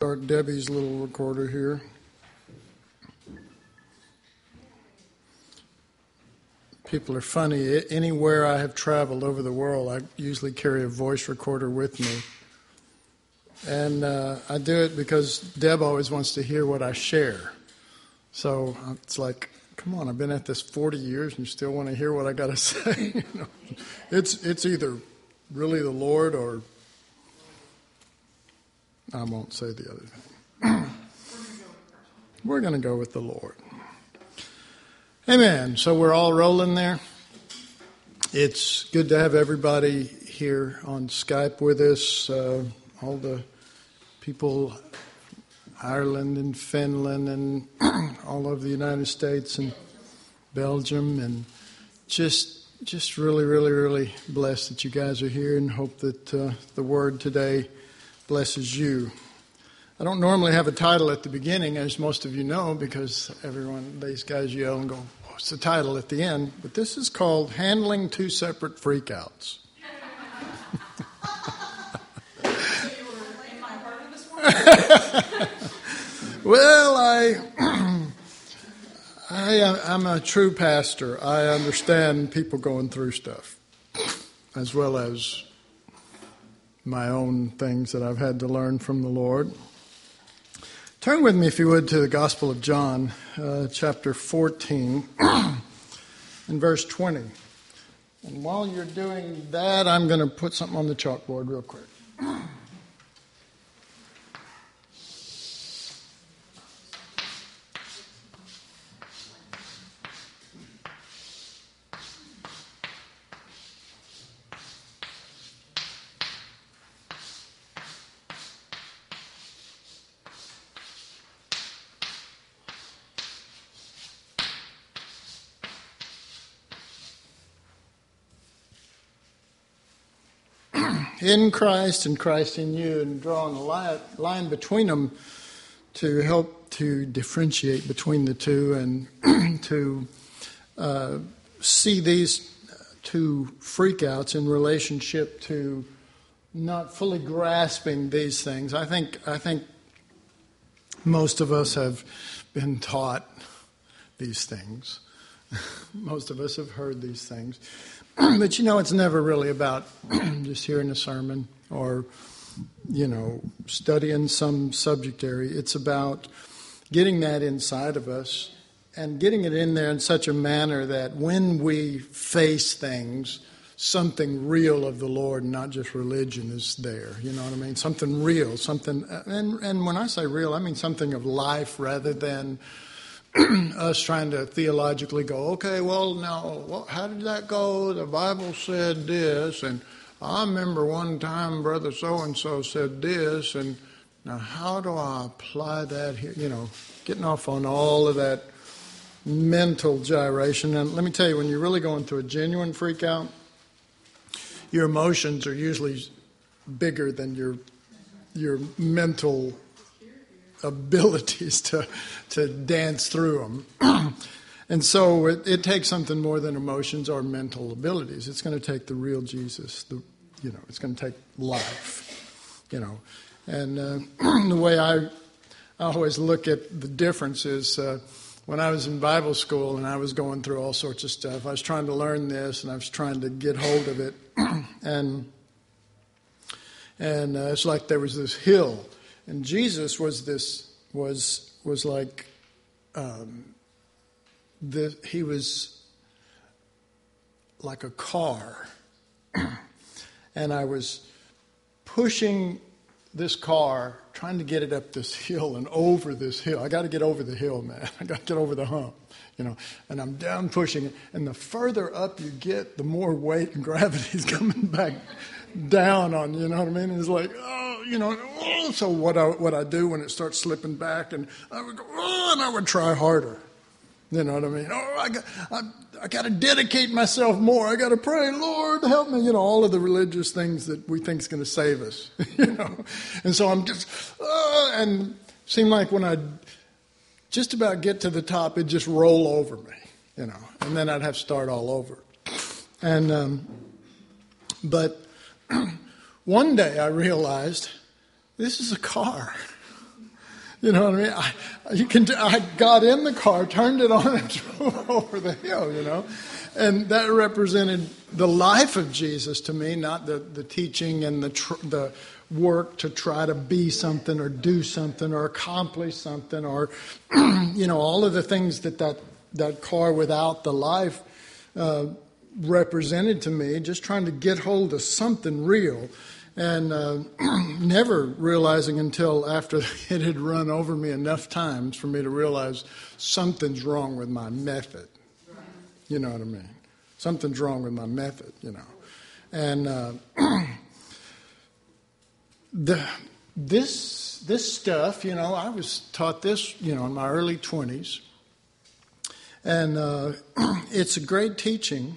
start Debbie's little recorder here. People are funny. Anywhere I have traveled over the world, I usually carry a voice recorder with me. And I do it because Deb always wants to hear what I share. So it's like, come on, I've been at this 40 years and you still want to hear what I got to say? You know? It's either really the Lord or I won't say the other thing. We're going to go with the Lord. Amen. So we're all rolling there. It's good to have everybody here on Skype with us. All the people, Ireland and Finland and all over the United States and Belgium, and just really, really, really blessed that you guys are here, and hope that the word today blesses you. I don't normally have a title at the beginning, as most of you know, because these guys yell and go, what's the title at the end? But this is called Handling Two Separate Freakouts. Well, I'm a true pastor. I understand people going through stuff, as well as my own things that I've had to learn from the Lord. Turn with me, if you would, to the Gospel of John, chapter 14, and verse 20. And while you're doing that, I'm going to put something on the chalkboard real quick. In Christ and Christ in you, and drawing a line between them to help to differentiate between the two, and to see these two freakouts in relationship to not fully grasping these things. I think most of us have been taught these things. Most of us have heard these things. But it's never really about just hearing a sermon or, studying some subject area. It's about getting that inside of us and getting it in there in such a manner that when we face things, something real of the Lord, not just religion, is there. You know what I mean? Something real, something, and when I say real, I mean something of life rather than us trying to theologically go, okay, well, now, how did that go? The Bible said this, and I remember one time Brother so-and-so said this, and now how do I apply that here? Getting off on all of that mental gyration. And let me tell you, when you're really going through a genuine freak out, your emotions are usually bigger than your mental abilities to dance through them. And so it takes something more than emotions or mental abilities. It's going to take the real Jesus. It's going to take life. And the way I always look at the difference is when I was in Bible school and I was going through all sorts of stuff. I was trying to learn this and I was trying to get hold of it, and it's like there was this hill. And Jesus was like he was like a car, and I was pushing this car, trying to get it up this hill and over this hill. I got to get over the hill, man. I got to get over the hump, And I'm down pushing it, and the further up you get, the more weight and gravity is coming back down on you. You know what I mean? And it's like, So what I do when it starts slipping back, and I would go, and I would try harder. You know what I mean? I got to dedicate myself more. I got to pray, Lord, help me. All of the religious things that we think is going to save us. And so I'm just, and it seemed like when I just about get to the top, it'd just roll over me. And then I'd have to start all over. And but one day I realized this is a car. You know what I mean? I got in the car, turned it on, and drove over the hill, you know. And that represented the life of Jesus to me, not the teaching and the work to try to be something or do something or accomplish something or, you know, all of the things that car without the life represented to me, just trying to get hold of something real. And never realizing until after it had run over me enough times for me to realize something's wrong with my method. You know what I mean? Something's wrong with my method, you know. And this stuff, you know, I was taught this, you know, in my early 20s. And it's a great teaching,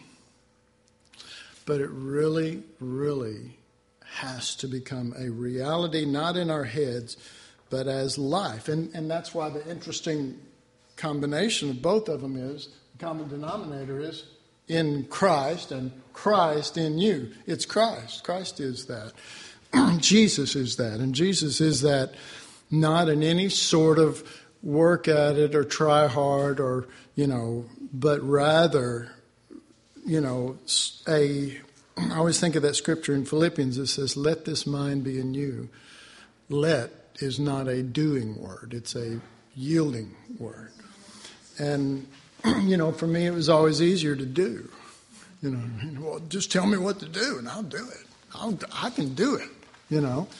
but it really, really has to become a reality, not in our heads, but as life. And that's why the interesting combination of both of them is, the common denominator is in Christ and Christ in you. It's Christ. Christ is that. Jesus is that. And Jesus is that not in any sort of work at it or try hard or, you know, but rather, you know, I always think of that scripture in Philippians that says, let this mind be in you. Let is not a doing word. It's a yielding word. And, you know, for me, it was always easier to do. You know, well, just tell me what to do and I'll do it. I can do it, you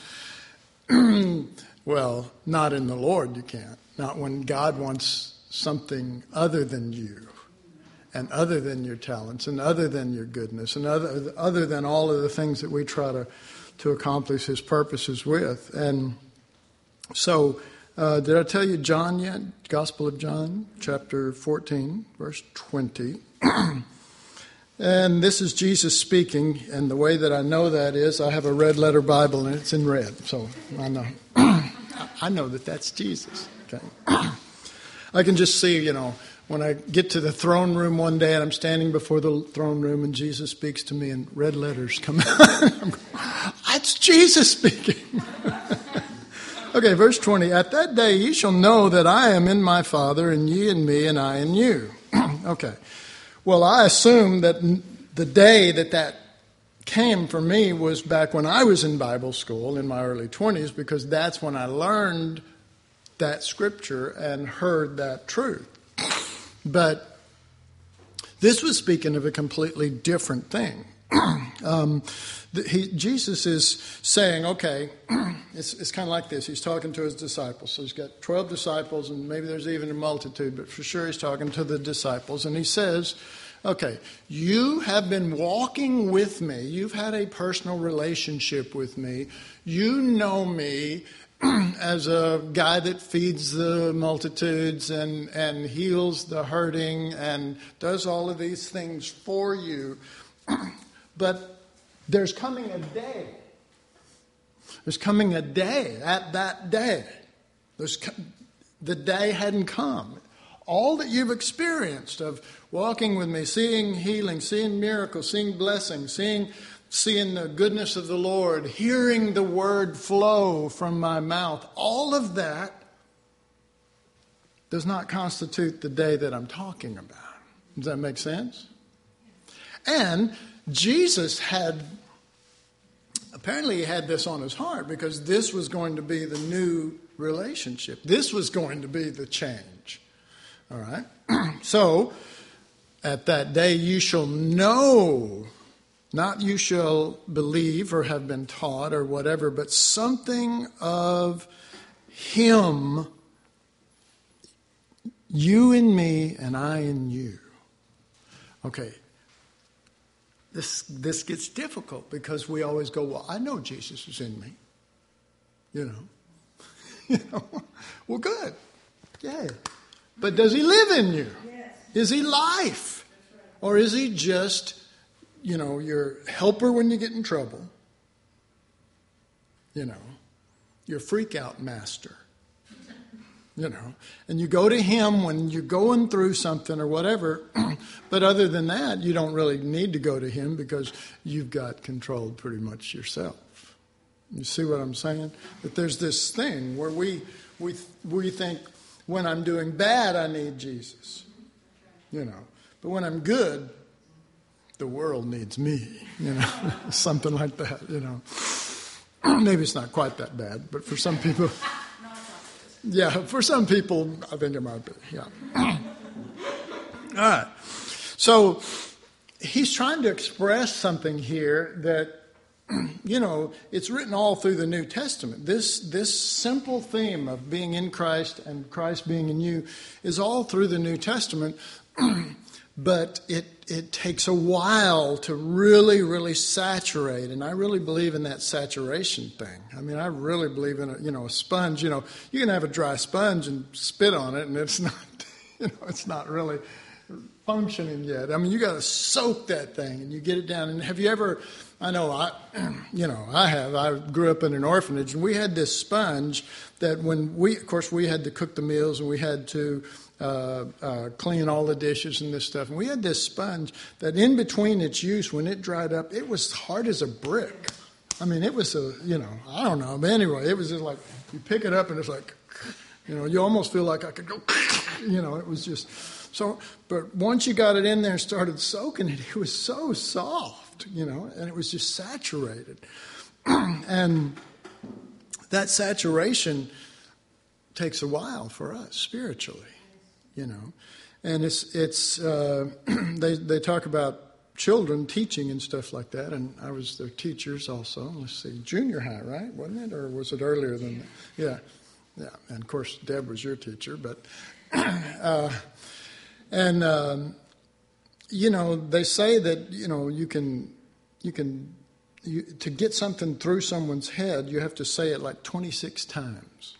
know. Well, not in the Lord you can't. Not when God wants something other than you. And other than your talents, and other than your goodness, and other than all of the things that we try to accomplish His purposes with. And so, did I tell you John yet? Gospel of John, chapter 14, verse 20. And this is Jesus speaking, and the way that I know that is I have a red letter Bible, and it's in red, so I know. I know that that's Jesus. Okay, I can just see, you know, when I get to the throne room one day and I'm standing before the throne room and Jesus speaks to me and red letters come out. That's Jesus speaking. Okay, verse 20. At that day ye shall know that I am in my Father and ye in me and I in you. Okay. Well, I assume that the day that came for me was back when I was in Bible school in my early 20s, because that's when I learned that scripture and heard that truth. But this was speaking of a completely different thing. Jesus is saying, okay, it's kind of like this. He's talking to his disciples. So he's got 12 disciples, and maybe there's even a multitude, but for sure he's talking to the disciples. And he says, okay, you have been walking with me. You've had a personal relationship with me. You know me as a guy that feeds the multitudes and heals the hurting and does all of these things for you. But there's coming a day. There's coming a day. At that day, the day hadn't come. All that you've experienced of walking with me, seeing healing, seeing miracles, seeing blessings, seeing the goodness of the Lord, hearing the word flow from my mouth, all of that does not constitute the day that I'm talking about. Does that make sense? And Jesus apparently he had this on his heart, because this was going to be the new relationship. This was going to be the change. All right? So, at that day you shall know. Not you shall believe or have been taught or whatever, but something of Him, you in me and I in you. Okay, this gets difficult because we always go, well, I know Jesus is in me. You know, well, good, yeah. But does He live in you? Yes. Is He life? Or is He just, you know, your helper when you get in trouble? You know, your freak out master. You know, and you go to Him when you're going through something or whatever. But other than that, you don't really need to go to Him because you've got control pretty much yourself. You see what I'm saying? That there's this thing where we we think when I'm doing bad, I need Jesus. You know, but when I'm good, the world needs me. You know, something like that. You know, maybe it's not quite that bad, but for some people, yeah, for some people, I think it might be. Yeah. All right. So he's trying to express something here that, you know, it's written all through the New Testament. This simple theme of being in Christ and Christ being in you is all through the New Testament, but it takes a while to really, really saturate. And I really believe in that saturation thing. I mean, I really believe in a sponge. You know, you can have a dry sponge and spit on it, and it's not, it's not really functioning yet. I mean, you got to soak that thing and you get it down. And have you ever? I know I have. I grew up in an orphanage, and we had this sponge that when we had to cook the meals and we had to clean all the dishes and this stuff. And we had this sponge that in between its use, when it dried up, it was hard as a brick. I mean, it was I don't know. But anyway, it was just like you pick it up and it's like, you almost feel like I could go, it was just so. But once you got it in there and started soaking it, it was so soft. And it was just saturated. And that saturation takes a while for us spiritually, And it's they talk about children teaching and stuff like that, and I was their teachers also. Let's see, junior high, right? Wasn't it? Or was it earlier than that? Yeah. And of course, Deb was your teacher, but they say that to get something through someone's head, you have to say it like 26 times.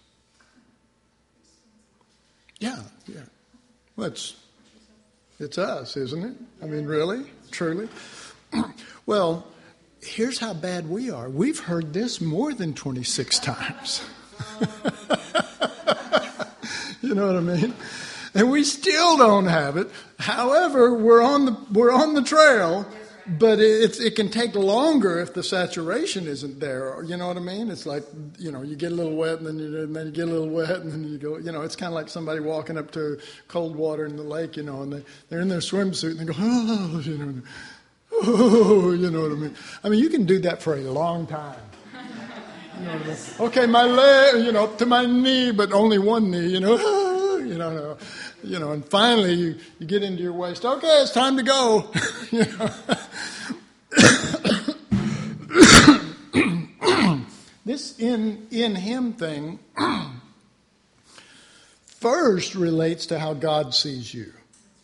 Yeah. Well, it's us, isn't it? I mean, really, truly. Well, here's how bad we are. We've heard this more than 26 times. You know what I mean? And we still don't have it. However, we're on the trail, but it can take longer if the saturation isn't there. You know what I mean? It's like, you get a little wet, and then you get a little wet, and then you go. It's kind of like somebody walking up to cold water in the lake, and they're in their swimsuit, and they go, oh, you know what I mean? I mean, you can do that for a long time. You know what I mean? Okay, my leg, up to my knee, but only one knee, and finally you get into your waist. Okay, it's time to go. This in him thing first relates to how God sees you.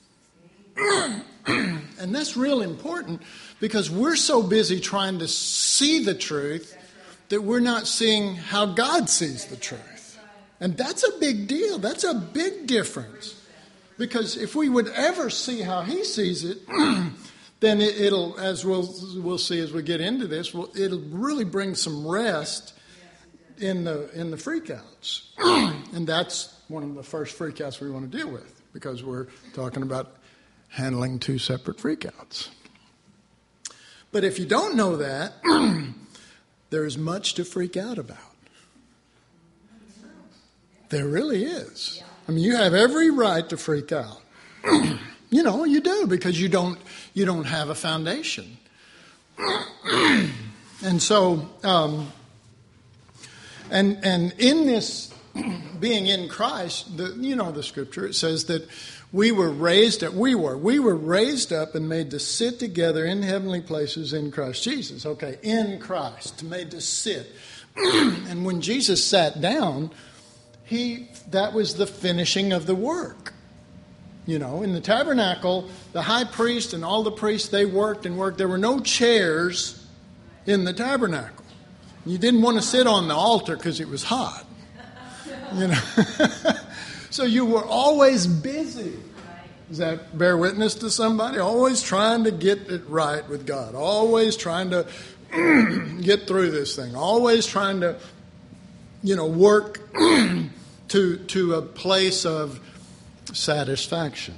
And that's real important because we're so busy trying to see the truth that we're not seeing how God sees the truth. And that's a big deal. That's a big difference. Because if we would ever see how he sees it, then it'll, as we'll see as we get into this, it'll really bring some rest in the freakouts. And that's one of the first freakouts we want to deal with, because we're talking about handling two separate freakouts. But if you don't know that, there is much to freak out about. There really is. I mean, you have every right to freak out. You do, because you don't have a foundation. And so, and in this being in Christ, the scripture, it says that we were raised up and made to sit together in heavenly places in Christ Jesus. Okay, in Christ, made to sit. And when Jesus sat down, that was the finishing of the work. In the tabernacle, the high priest and all the priests, they worked and worked. There were no chairs in the tabernacle. You didn't want to sit on the altar because it was hot. So you were always busy. Does that bear witness to somebody? Always trying to get it right with God. Always trying to get through this thing. Always trying to, work to a place of satisfaction.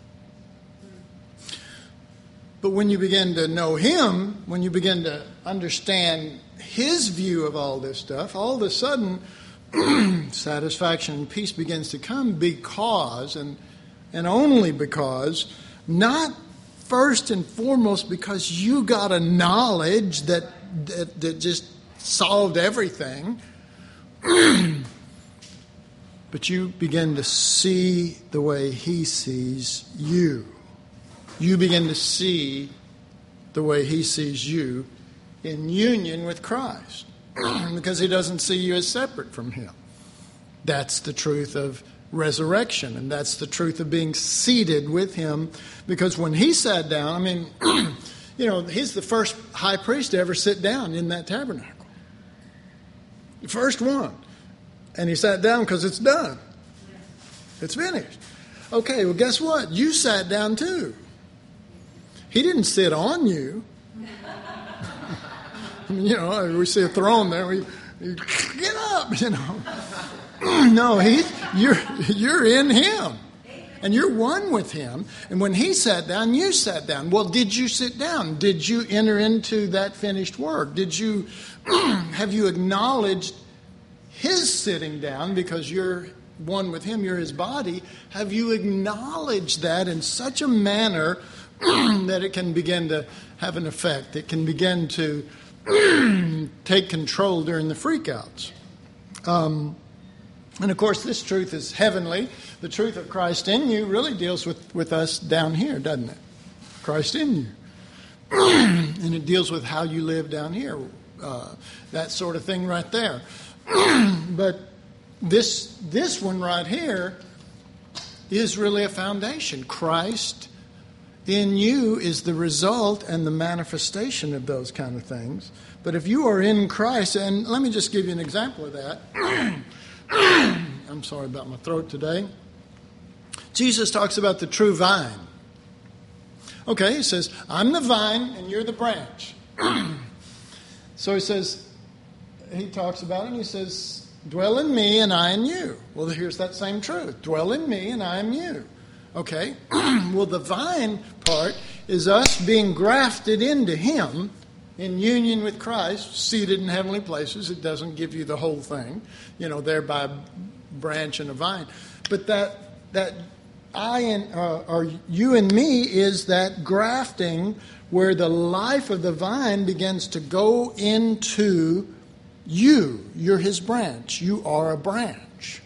But when you begin to know him, when you begin to understand his view of all this stuff, all of a sudden satisfaction and peace begins to come because, and only because, not first and foremost because you got a knowledge that just solved everything, but you begin to see the way He sees you. You begin to see the way He sees you in union with Christ, because He doesn't see you as separate from Him. That's the truth of resurrection, and that's the truth of being seated with Him, because when He sat down, I mean, He's the first high priest to ever sit down in that tabernacle. The first one. And He sat down because it's done. It's finished. Okay, well, guess what? You sat down too. He didn't sit on you. We see a throne there. We get up, No, you're in Him. And you're one with Him. And when He sat down, you sat down. Well, did you sit down? Did you enter into that finished work? Have you acknowledged His sitting down because you're one with Him, you're His body? Have you acknowledged that in such a manner that it can begin to have an effect? It can begin to take control during the freakouts. And of course, this truth is heavenly. The truth of Christ in you really deals with us down here, doesn't it? Christ in you. And it deals with how you live down here. That sort of thing right there. But this one right here is really a foundation. Christ in you is the result and the manifestation of those kind of things. But if you are in Christ, and let me just give you an example of that. I'm sorry about my throat today. Jesus talks about the true vine. Okay, He says, I'm the vine and you're the branch. So He talks about it and He says, dwell in me and I in you. Well, here's that same truth. Dwell in me and I in you. Okay, well, the vine part is us being grafted into Him in union with Christ, seated in heavenly places. It doesn't give you the whole thing, there by a branch and a vine. But that I and or you and me is that grafting where the life of the vine begins to go into you. You're His branch. You are a branch.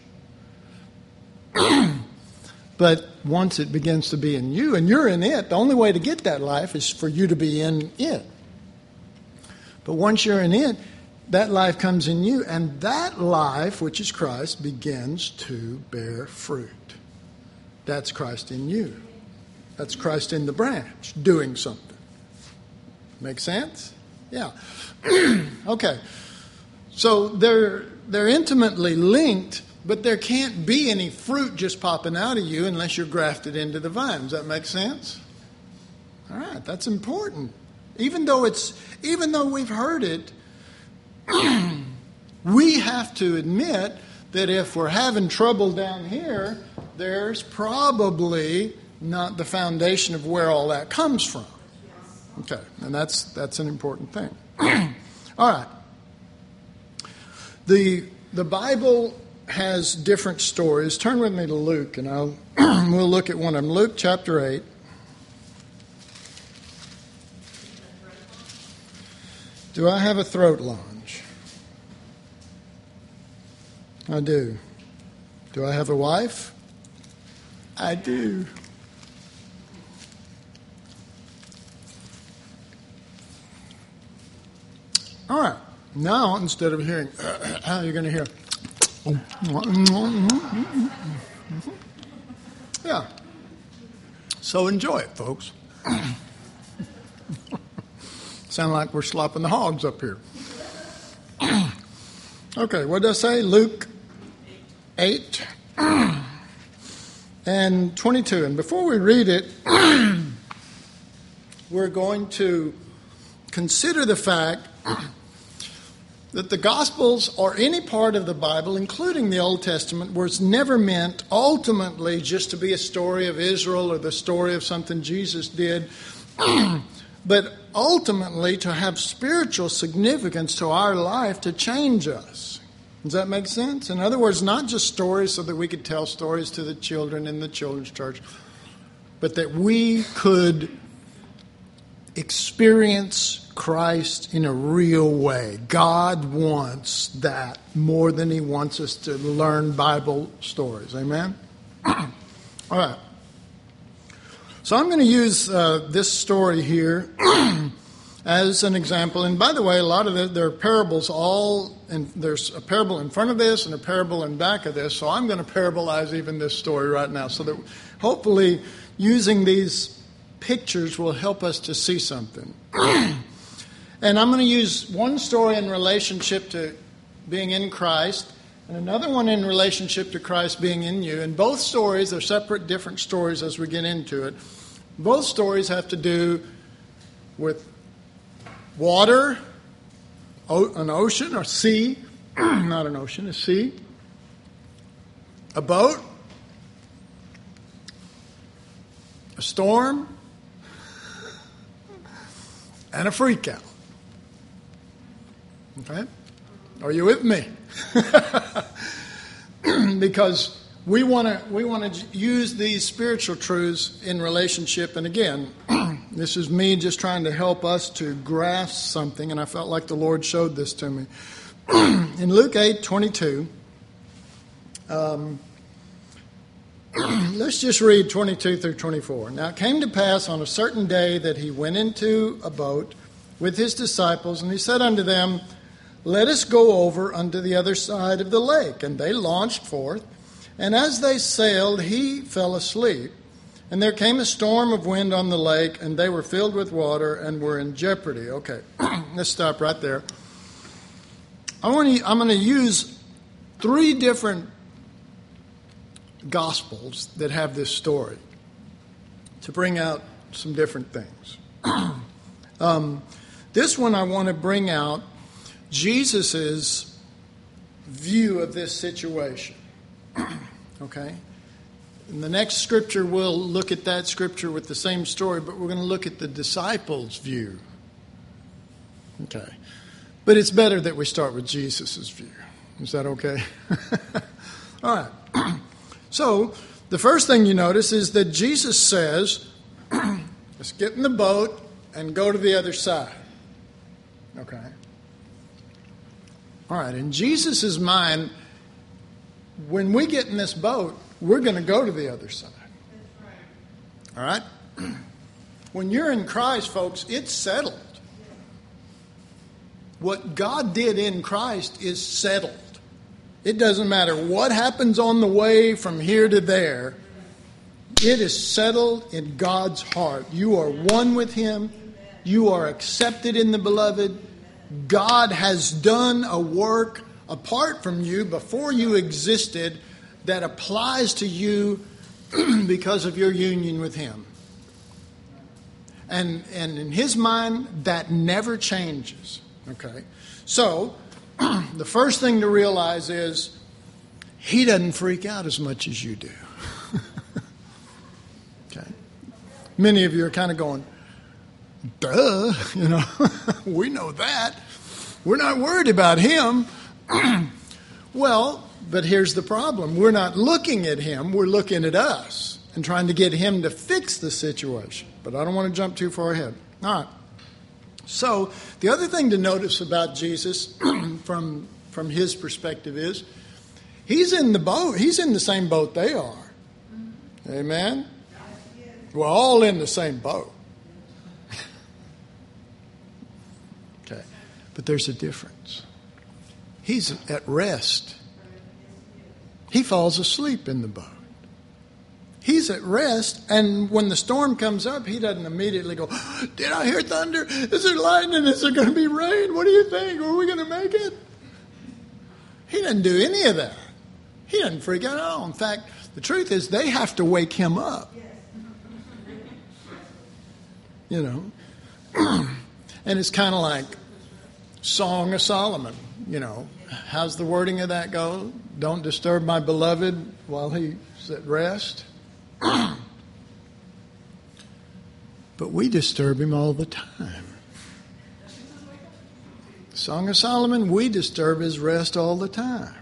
But once it begins to be in you and you're in it, the only way to get that life is for you to be in it. But once you're in it, that life comes in you, and that life, which is Christ, begins to bear fruit. That's Christ in you. That's Christ in the branch, doing something. Make sense? Yeah. Okay. So they're intimately linked, but there can't be any fruit just popping out of you unless you're grafted into the vine. Does that make sense? All right, that's important. Even though we've heard it, we have to admit that if we're having trouble down here, there's probably not the foundation of where all that comes from. Okay, and that's an important thing. All right. The Bible has different stories. Turn with me to Luke, and we'll look at one of them. Luke chapter 8. Do I have a throat lunge? I do. Do I have a wife? I do. All right. Now, instead of hearing, you're going to hear. Yeah. So enjoy it, folks. Sound like we're slopping the hogs up here. Okay, what did I say? Luke 8 and 22. And before we read it, we're going to consider the fact that the Gospels or any part of the Bible, including the Old Testament, was never meant ultimately just to be a story of Israel or the story of something Jesus did, but ultimately to have spiritual significance to our life to change us. Does that make sense? In other words, not just stories so that we could tell stories to the children in the children's church, but that we could experience Christ in a real way. God wants that more than He wants us to learn Bible stories. Amen? All right. So I'm going to use this story here as an example. And by the way, a lot of there are parables and there's a parable in front of this and a parable in back of this. So I'm going to parabolize even this story right now so that hopefully using these pictures will help us to see something. And I'm going to use one story in relationship to being in Christ and another one in relationship to Christ being in you. And both stories are separate, different stories as we get into it. Both stories have to do with water, an ocean or sea, not an ocean, a sea, a boat, a storm, and a freak out. Okay? Are you with me? Because we want to use these spiritual truths in relationship. And again, this is me just trying to help us to grasp something, and I felt like the Lord showed this to me. In Luke 8:22, let's just read 22 through 24. Now it came to pass on a certain day that he went into a boat with his disciples, and he said unto them, Let us go over unto the other side of the lake. And they launched forth, and as they sailed, he fell asleep. And there came a storm of wind on the lake, and they were filled with water and were in jeopardy. Okay, let's stop right there. I'm going to use 3 different Gospels that have this story to bring out some different things. This one I want to bring out Jesus' view of this situation. Okay? In the next scripture, we'll look at that scripture with the same story, but we're going to look at the disciples' view. Okay. But it's better that we start with Jesus' view. Is that okay? All right. So, the first thing you notice is that Jesus says, let's get in the boat and go to the other side. Okay. All right. In Jesus' mind, when we get in this boat, we're going to go to the other side. All right? When you're in Christ, folks, it's settled. What God did in Christ is settled. It doesn't matter what happens on the way from here to there. It is settled in God's heart. You are one with Him. You are accepted in the Beloved. God has done a work apart from you before you existed that applies to you because of your union with Him. And in His mind, that never changes. Okay? So, the first thing to realize is He doesn't freak out as much as you do. Okay? Many of you are kind of going, duh, we know that. We're not worried about Him. Well, but here's the problem. We're not looking at Him. We're looking at us and trying to get Him to fix the situation. But I don't want to jump too far ahead. All right. So the other thing to notice about Jesus from His perspective is He's in the boat. He's in the same boat they are. Amen? We're all in the same boat. Okay. But there's a difference. He's at rest. He falls asleep in the boat. He's at rest, and when the storm comes up, he doesn't immediately go, did I hear thunder? Is there lightning? Is there going to be rain? What do you think? Are we going to make it? He doesn't do any of that. He doesn't freak out at all. In fact, the truth is they have to wake him up. And it's kind of like Song of Solomon. How's the wording of that go? Don't disturb my beloved while he's at rest. But we disturb him all the time. Song of Solomon, we disturb his rest all the time.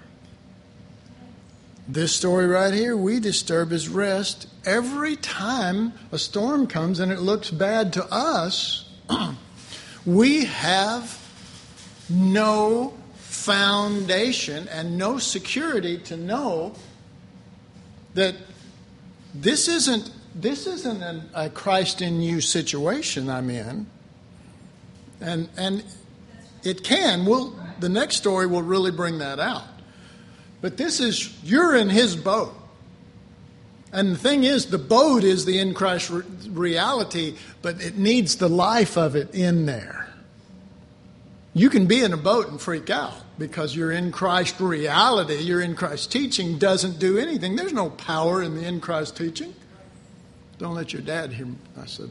This story right here, we disturb his rest every time a storm comes and it looks bad to us. We have no foundation and no security to know that this isn't a Christ in you situation I'm in. And it can. The next story will really bring that out. But you're in his boat. And the thing is, the boat is the in Christ reality, but it needs the life of it in there. You can be in a boat and freak out because you're in Christ reality, you're in Christ teaching doesn't do anything. There's no power in the in Christ teaching. Don't let your dad hear me. I said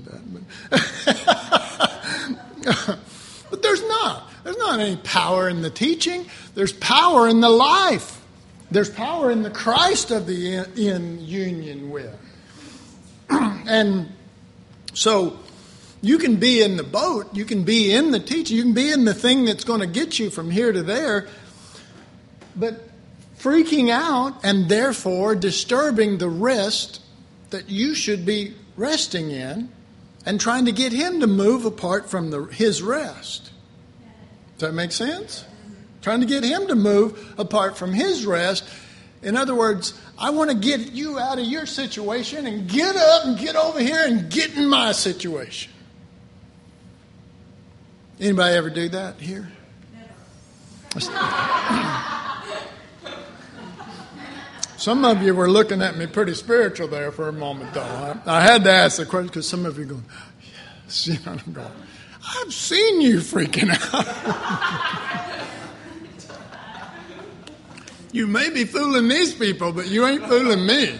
that. But there's not. There's not any power in the teaching. There's power in the life. There's power in the Christ of the in union with. And so you can be in the boat, you can be in the teaching, you can be in the thing that's going to get you from here to there, but freaking out and therefore disturbing the rest that you should be resting in and trying to get him to move apart from his rest. Does that make sense? Trying to get him to move apart from his rest. In other words, I want to get you out of your situation and get up and get over here and get in my situation. Anybody ever do that here? Some of you were looking at me pretty spiritual there for a moment, though. I had to ask the question because some of you are going, yes. You know, I'm going, I've seen you freaking out. You may be fooling these people, but you ain't fooling me.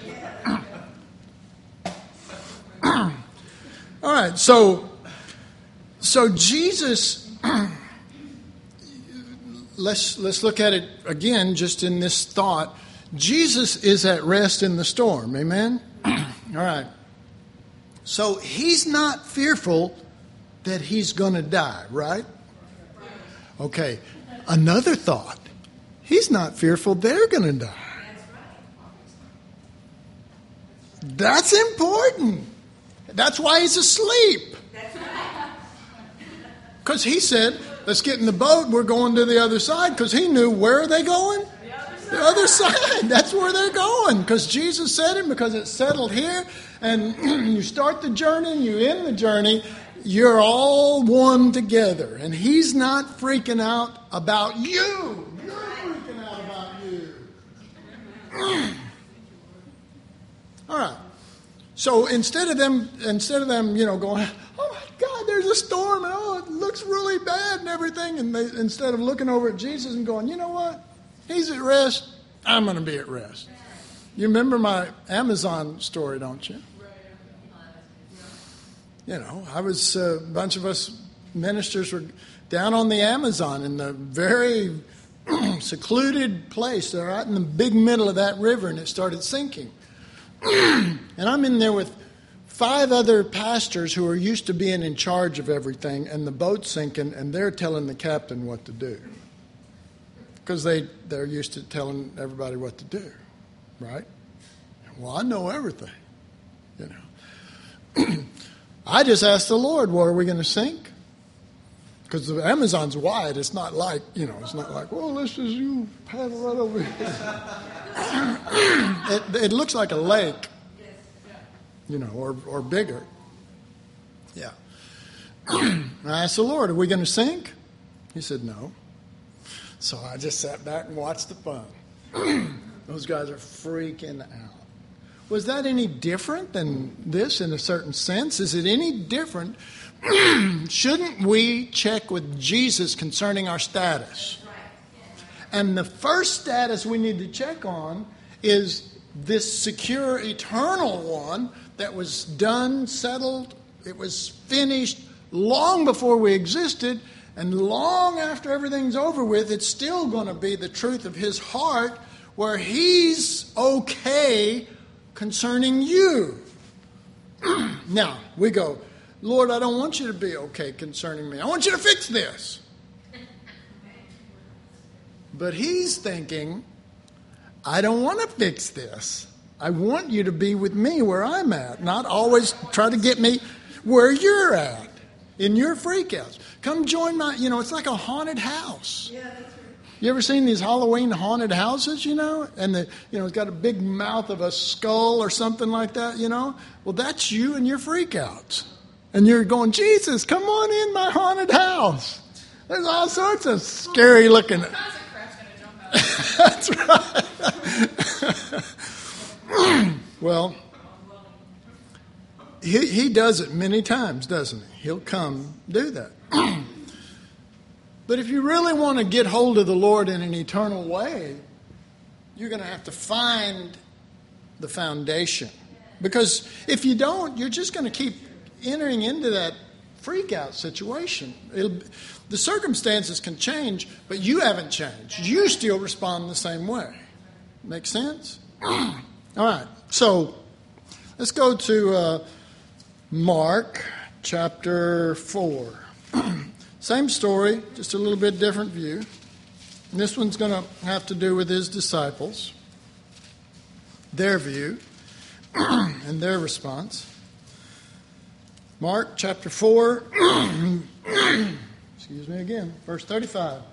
All right, so Jesus, let's look at it again just in this thought. Jesus is at rest in the storm, amen? All right. So he's not fearful that he's going to die, right? Okay, another thought. He's not fearful they're going to die. That's important. That's why he's asleep. Because he said, let's get in the boat, we're going to the other side, because he knew, where are they going? The other side. That's where they're going. Because Jesus said it, because it's settled here, and you start the journey and you end the journey, you're all one together. And he's not freaking out about you. You're freaking out about you. All right. So instead of them, going, oh my God, there's a storm, and oh, it looks really bad and everything, and instead of looking over at Jesus and going, you know what? He's at rest. I'm going to be at rest. You remember my Amazon story, don't you? You know, a bunch of us ministers were down on the Amazon in the very secluded place. They're right in the big middle of that river, and it started sinking. And I'm in there with 5 other pastors who are used to being in charge of everything, and the boat's sinking, and they're telling the captain what to do. Because they're used to telling everybody what to do, right? Well, I know everything, you know. I just asked the Lord, well, are we going to sink? Because the Amazon's wide. It's not like, it's not like, well, this is you paddle right over here. It looks like a lake, or bigger. Yeah. I asked the Lord, are we going to sink? He said, no. So I just sat back and watched the fun. Those guys are freaking out. Was that any different than this in a certain sense? Is it any different? Shouldn't we check with Jesus concerning our status? And the first status we need to check on is this secure, eternal one that was done, settled, it was finished long before we existed, and long after everything's over with, it's still going to be the truth of his heart where he's okay concerning you. Now, we go, Lord, I don't want you to be okay concerning me. I want you to fix this. But he's thinking, I don't want to fix this. I want you to be with me where I'm at, not always try to get me where you're at in your freakouts. Come join my, it's like a haunted house. Yeah, that's right. You ever seen these Halloween haunted houses, And it's got a big mouth of a skull or something like that, Well, that's you and your freakouts. And you're going, Jesus, come on in my haunted house. There's all sorts of scary looking. That's right. Well, he does it many times, doesn't he? He'll come do that. But if you really want to get hold of the Lord in an eternal way, you're going to have to find the foundation. Because if you don't, you're just going to keep entering into that freak-out situation. The circumstances can change, but you haven't changed. You still respond the same way. Make sense? All right. So let's go to Mark chapter 4. Same story, just a little bit different view. And this one's going to have to do with his disciples, their view, and their response. Mark chapter 4, excuse me again, verse 35.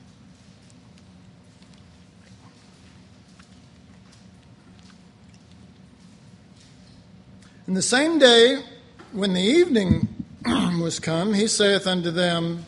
And the same day, when the evening was come, he saith unto them,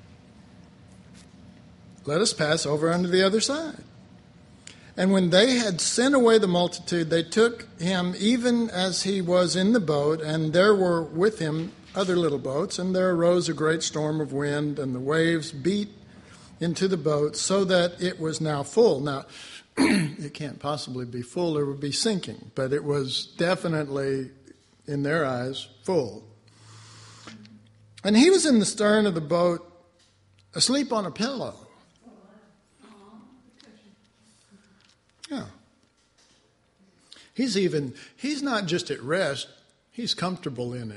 Let us pass over unto the other side. And when they had sent away the multitude, they took him even as he was in the boat, and there were with him other little boats, and there arose a great storm of wind, and the waves beat into the boat, so that it was now full. Now, it can't possibly be full, it would be sinking, but it was definitely, in their eyes, full. And he was in the stern of the boat, asleep on a pillow. Yeah. He's not just at rest, he's comfortable in it.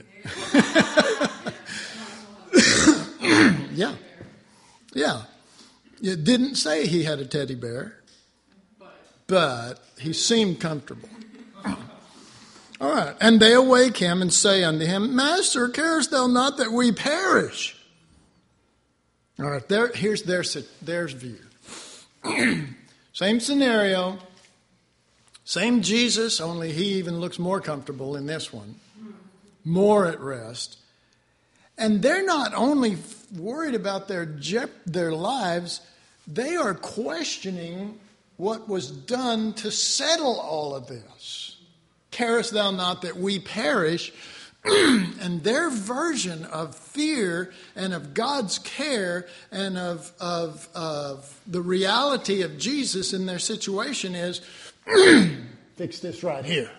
Yeah. Yeah. It didn't say he had a teddy bear, but he seemed comfortable. All right. And they awake him and say unto him, Master, carest thou not that we perish? All right. Here's their view. Same scenario. Same Jesus, only he even looks more comfortable in this one. More at rest. And they're not only worried about their lives, they are questioning what was done to settle all of this. Carest thou not that we perish? And their version of fear and of God's care and of the reality of Jesus in their situation is, fix this right here.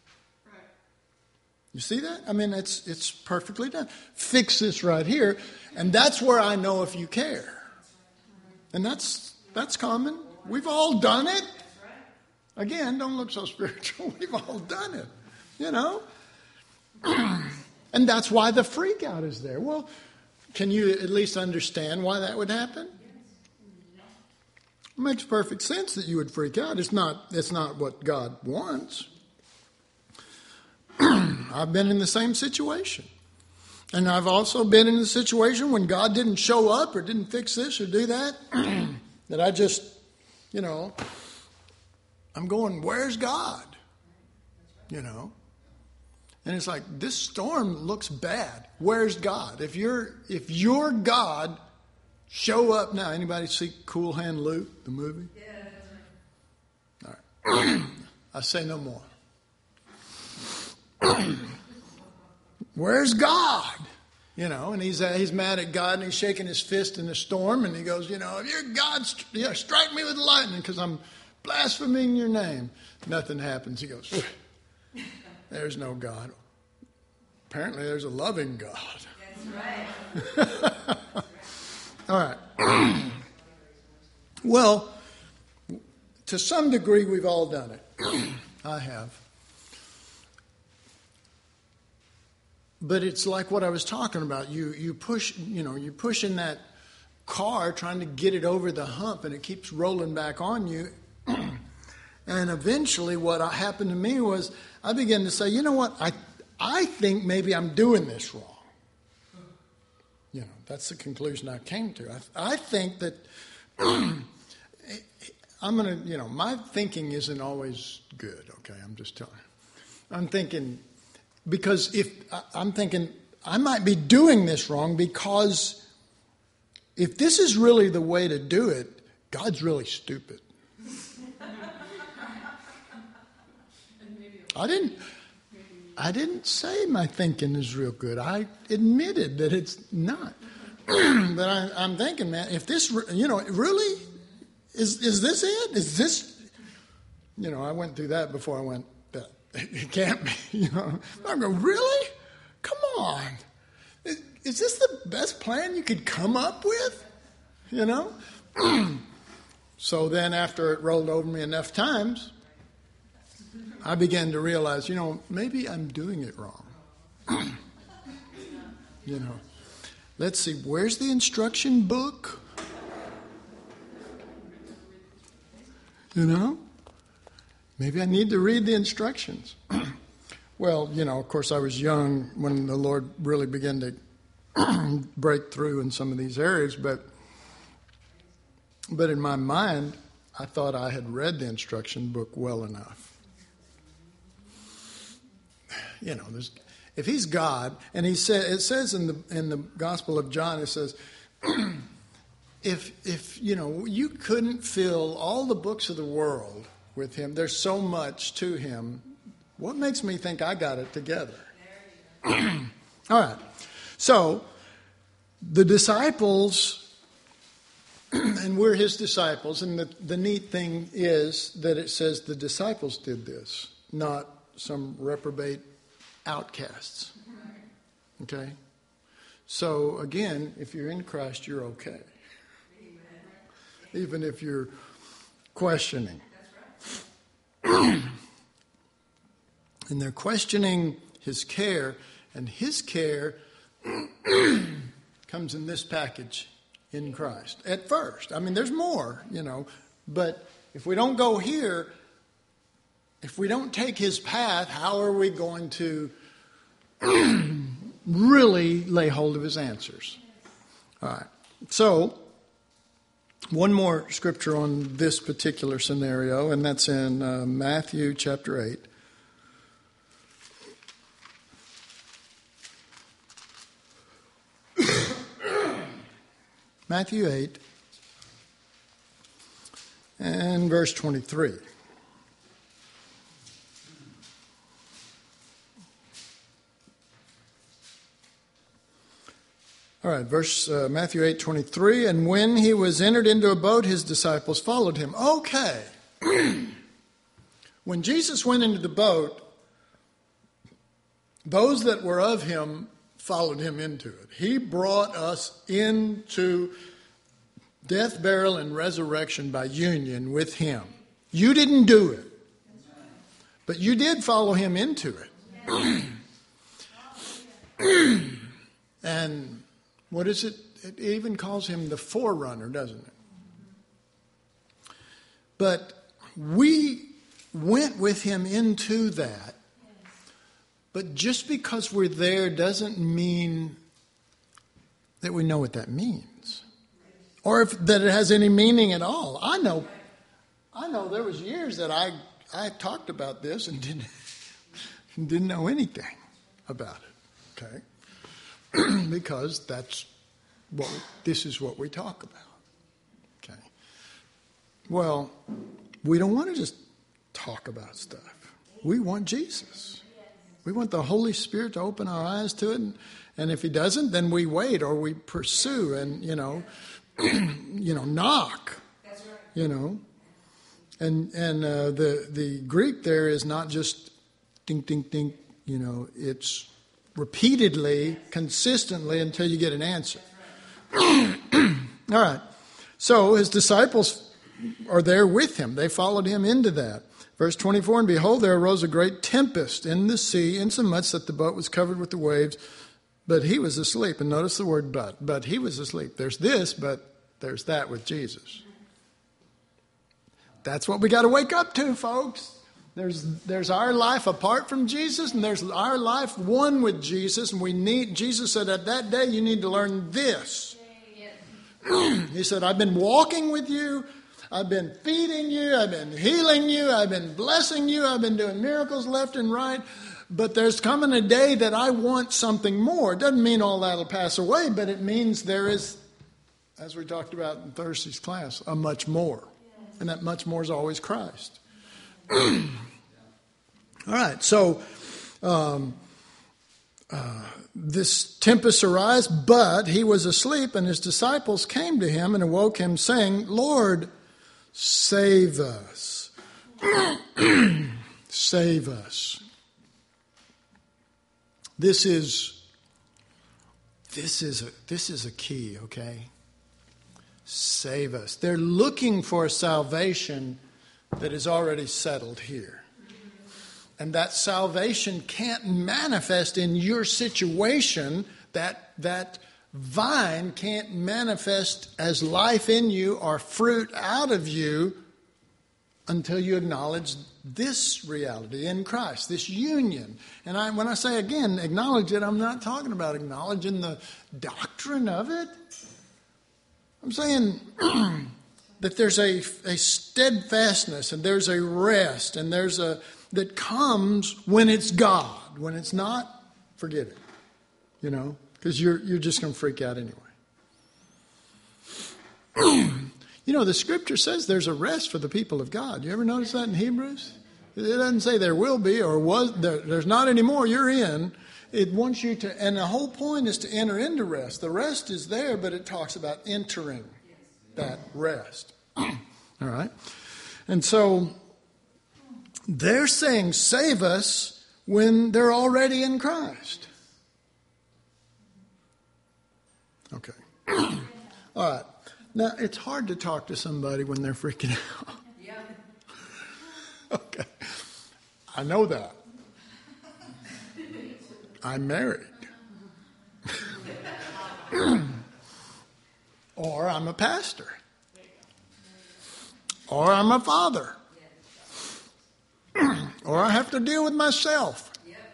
You see that? I mean, it's perfectly done. Fix this right here. And that's where I know if you care. And that's common. We've all done it. Again, don't look so spiritual. We've all done it, And that's why the freak out is there. Well, can you at least understand why that would happen? It makes perfect sense that you would freak out. It's not what God wants. I've been in the same situation. And I've also been in the situation when God didn't show up or didn't fix this or do that, that I just, I'm going, where's God? And it's like, this storm looks bad. Where's God? If your God, show up now. Anybody see Cool Hand Luke, the movie? Yeah. All right. I say no more. Where's God? And he's mad at God and he's shaking his fist in the storm and he goes, if you're God, strike me with lightning because I'm blaspheming your name. Nothing happens. He goes, there's no God. Apparently there's a loving God. That's right. All right. Well, to some degree we've all done it. I have. But it's like what I was talking about. You push in that car trying to get it over the hump, and it keeps rolling back on you. And eventually what happened to me was I began to say, you know what, I think maybe I'm doing this wrong. You know, that's the conclusion I came to. I think that I'm going to, you know, my thinking isn't always good, okay? I'm just telling you. I'm thinking, because I'm thinking I might be doing this wrong, because if this is really the way to do it, God's really stupid. I didn't say my thinking is real good. I admitted that it's not. But I'm thinking, man, if this, you know, really, is this it? Is this, you know, I went through that before I went, it can't be, you know. I go, really? Come on. Is this the best plan you could come up with? You know? So then after it rolled over me enough times, I began to realize, you know, maybe I'm doing it wrong. You know, let's see, where's the instruction book? You know, maybe I need to read the instructions. Well, you know, of course, I was young when the Lord really began to break through in some of these areas, but in my mind, I thought I had read the instruction book well enough. You know, if he's God, and it says in the Gospel of John, it says, if you know, you couldn't fill all the books of the world with him, there's so much to him, what makes me think I got it together? All right. So, the disciples, and we're his disciples, and the neat thing is that it says the disciples did this, not some reprobate outcasts. Okay? So, again, if you're in Christ, you're okay. Even if you're questioning. And they're questioning his care, and his care comes in this package in Christ. At first. I mean, there's more, you know, but if we don't go here, if we don't take his path, how are we going to really lay hold of his answers? All right. So, one more scripture on this particular scenario, and that's in Matthew chapter 8. Matthew 8 and verse 23. All right, Matthew 8:23, and when he was entered into a boat, his disciples followed him. Okay. When Jesus went into the boat, those that were of him followed him into it. He brought us into death, burial, and resurrection by union with him. You didn't do it, but you did follow him into it. And what is it? It even calls him the forerunner, doesn't it? But we went with him into that. But just because we're there doesn't mean that we know what that means. Or that it has any meaning at all. I know there was years that I talked about this and didn't know anything about it. Okay? Because this is what we talk about. Okay. Well, we don't want to just talk about stuff. We want Jesus. We want the Holy Spirit to open our eyes to it, and if he doesn't, then we wait or we pursue and knock. That's right. And the Greek there is not just ding ding ding. It's repeatedly, consistently until you get an answer. All right. So his disciples are there with him. They followed him into that. Verse 24, and behold, there arose a great tempest in the sea, insomuch that the boat was covered with the waves, but he was asleep. And notice the word but he was asleep. There's this, but There's that with Jesus. That's what we got to wake up to, folks. There's our life apart from Jesus, and there's our life one with Jesus. And Jesus said at that day, you need to learn this. He said, I've been walking with you. I've been feeding you. I've been healing you. I've been blessing you. I've been doing miracles left and right. But there's coming a day that I want something more. It doesn't mean all that will pass away, but it means there is, as we talked about in Thursday's class, a much more. And that much more is always Christ. All right, so this tempest arose, but he was asleep, and his disciples came to him and awoke him, saying, Lord, save us. Save us. This is a key, okay? Save us. They're looking for a salvation that is already settled here. And that salvation can't manifest in your situation. That vine can't manifest as life in you or fruit out of you until you acknowledge this reality in Christ, this union. And when I say, again, acknowledge it, I'm not talking about acknowledging the doctrine of it. I'm saying that there's a steadfastness and there's a rest and that comes when it's God. When it's not, forget it. Because you're just going to freak out anyway. The Scripture says there's a rest for the people of God. You ever notice that in Hebrews? It doesn't say there will be or was. There's not anymore. You're in. It wants you to, and the whole point is to enter into rest. The rest is there, but it talks about entering that rest. All right? And so they're saying, save us when they're already in Christ. Okay. All right. Now, it's hard to talk to somebody when they're freaking out. Yeah. Okay. I know that. I'm married. Or I'm a pastor. Or I'm a father. Or I have to deal with myself.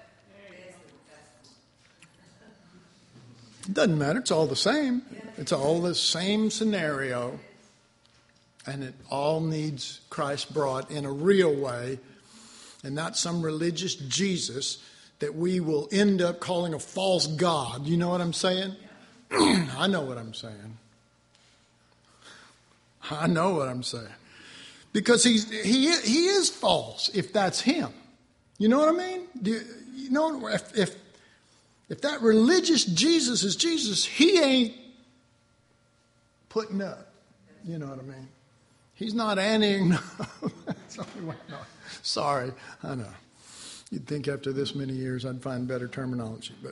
It doesn't matter. It's all the same. It's all the same scenario. And it all needs Christ brought in a real way and not some religious Jesus that we will end up calling a false God. You know what I'm saying? I know what I'm saying. I know what I'm saying. Because he is false if that's him. You know what I mean? If that religious Jesus is Jesus, he ain't putting up. You know what I mean? He's not anting. Sorry, I know. You'd think after this many years I'd find better terminology, but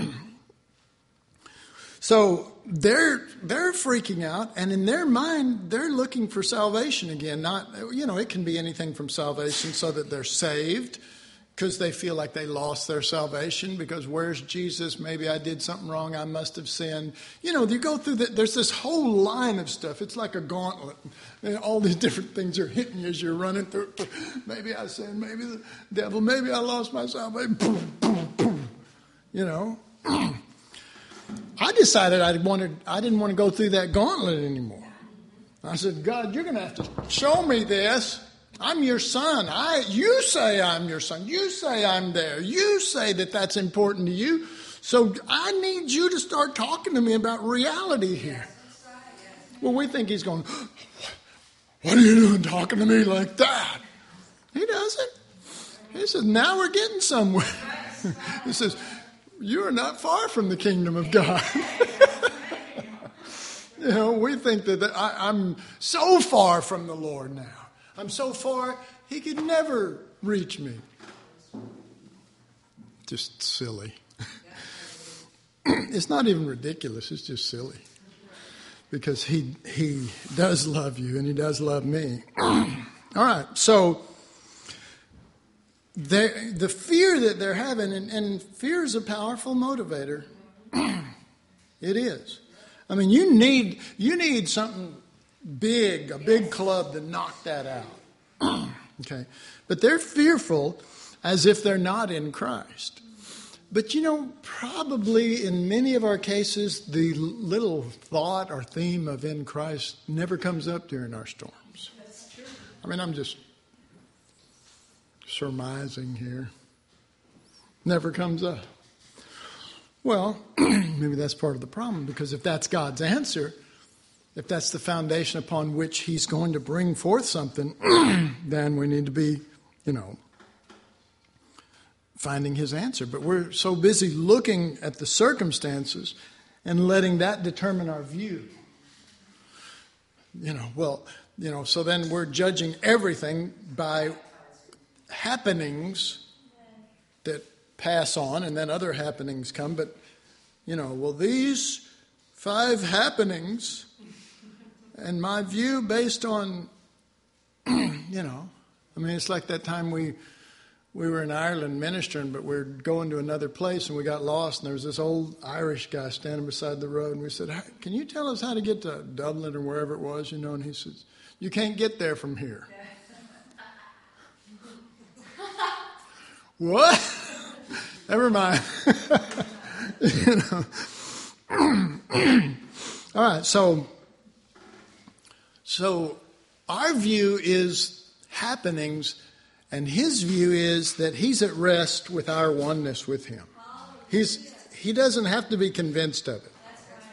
so they're freaking out, and in their mind they're looking for salvation again. Not, it can be anything from salvation so that they're saved because they feel like they lost their salvation because where's Jesus? Maybe I did something wrong. I must have sinned. You go through that. There's this whole line of stuff. It's like a gauntlet. And all these different things are hitting you as you're running through. Maybe I sinned. Maybe the devil. Maybe I lost my salvation. Boom, boom, boom. I decided I didn't want to go through that gauntlet anymore. I said, God, you're going to have to show me this. I'm your son. You say I'm your son. You say I'm there. You say that that's important to you. So I need you to start talking to me about reality here. Well, we think he's going, what are you doing talking to me like that? He doesn't. He says, now we're getting somewhere. He says, you are not far from the kingdom of God. We think that I'm so far from the Lord now. I'm so far, he could never reach me. Just silly. It's not even ridiculous. It's just silly. Because he does love you and he does love me. All right. So the fear that they're having, and fear is a powerful motivator. It is. I mean, you need something big, a big club to knock that out. Okay. But they're fearful as if they're not in Christ. But probably in many of our cases, the little thought or theme of in Christ never comes up during our storms. That's true. I mean, I'm just surmising here. Never comes up. Well, maybe that's part of the problem, because if that's God's answer, if that's the foundation upon which he's going to bring forth something, then we need to be, finding his answer. But we're so busy looking at the circumstances and letting that determine our view. So then we're judging everything by happenings that pass on, and then other happenings come. But, these 5 happenings, and my view based on, it's like that time we were in Ireland ministering, but we're going to another place, and we got lost, and there was this old Irish guy standing beside the road, and we said, "Hey, can you tell us how to get to Dublin or wherever it was?" And he says, "You can't get there from here." What? Never mind. All right, so our view is happenings, and his view is that he's at rest with our oneness with him. He doesn't have to be convinced of it.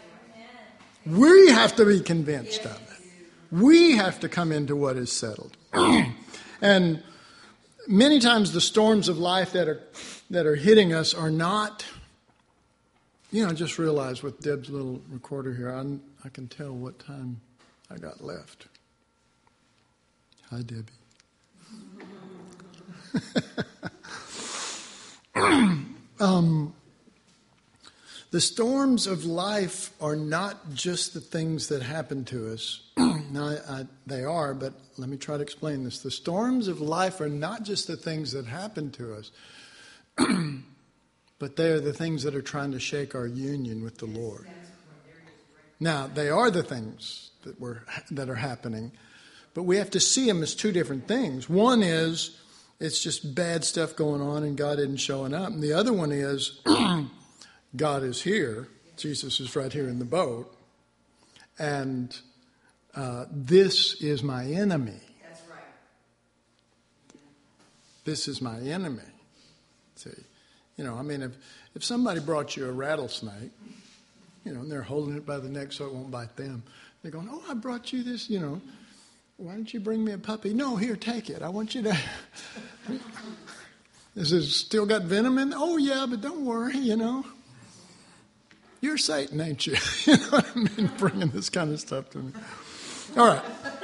We have to be convinced of it. We have to come into what is settled. And many times the storms of life that are hitting us are not, just realize with Deb's little recorder here, I can tell what time I got left. Hi, Debbie. The storms of life are not just the things that happen to us. Now, they are, but let me try to explain this. The storms of life are not just the things that happen to us, but they are the things that are trying to shake our union with the Lord. Now, they are the things that are happening, but we have to see them as 2 different things. One is it's just bad stuff going on and God isn't showing up. And the other one is God is here. Jesus is right here in the boat. And this is my enemy. That's right. This is my enemy. See, if somebody brought you a rattlesnake, and they're holding it by the neck so it won't bite them, they're going, "Oh, I brought you this, why don't you bring me a puppy?" "No, here, take it. I want you to..." Is it still got venom in it? "Oh, yeah, but don't worry, You're Satan, ain't you?" You know what I mean? Bringing this kind of stuff to me. All right.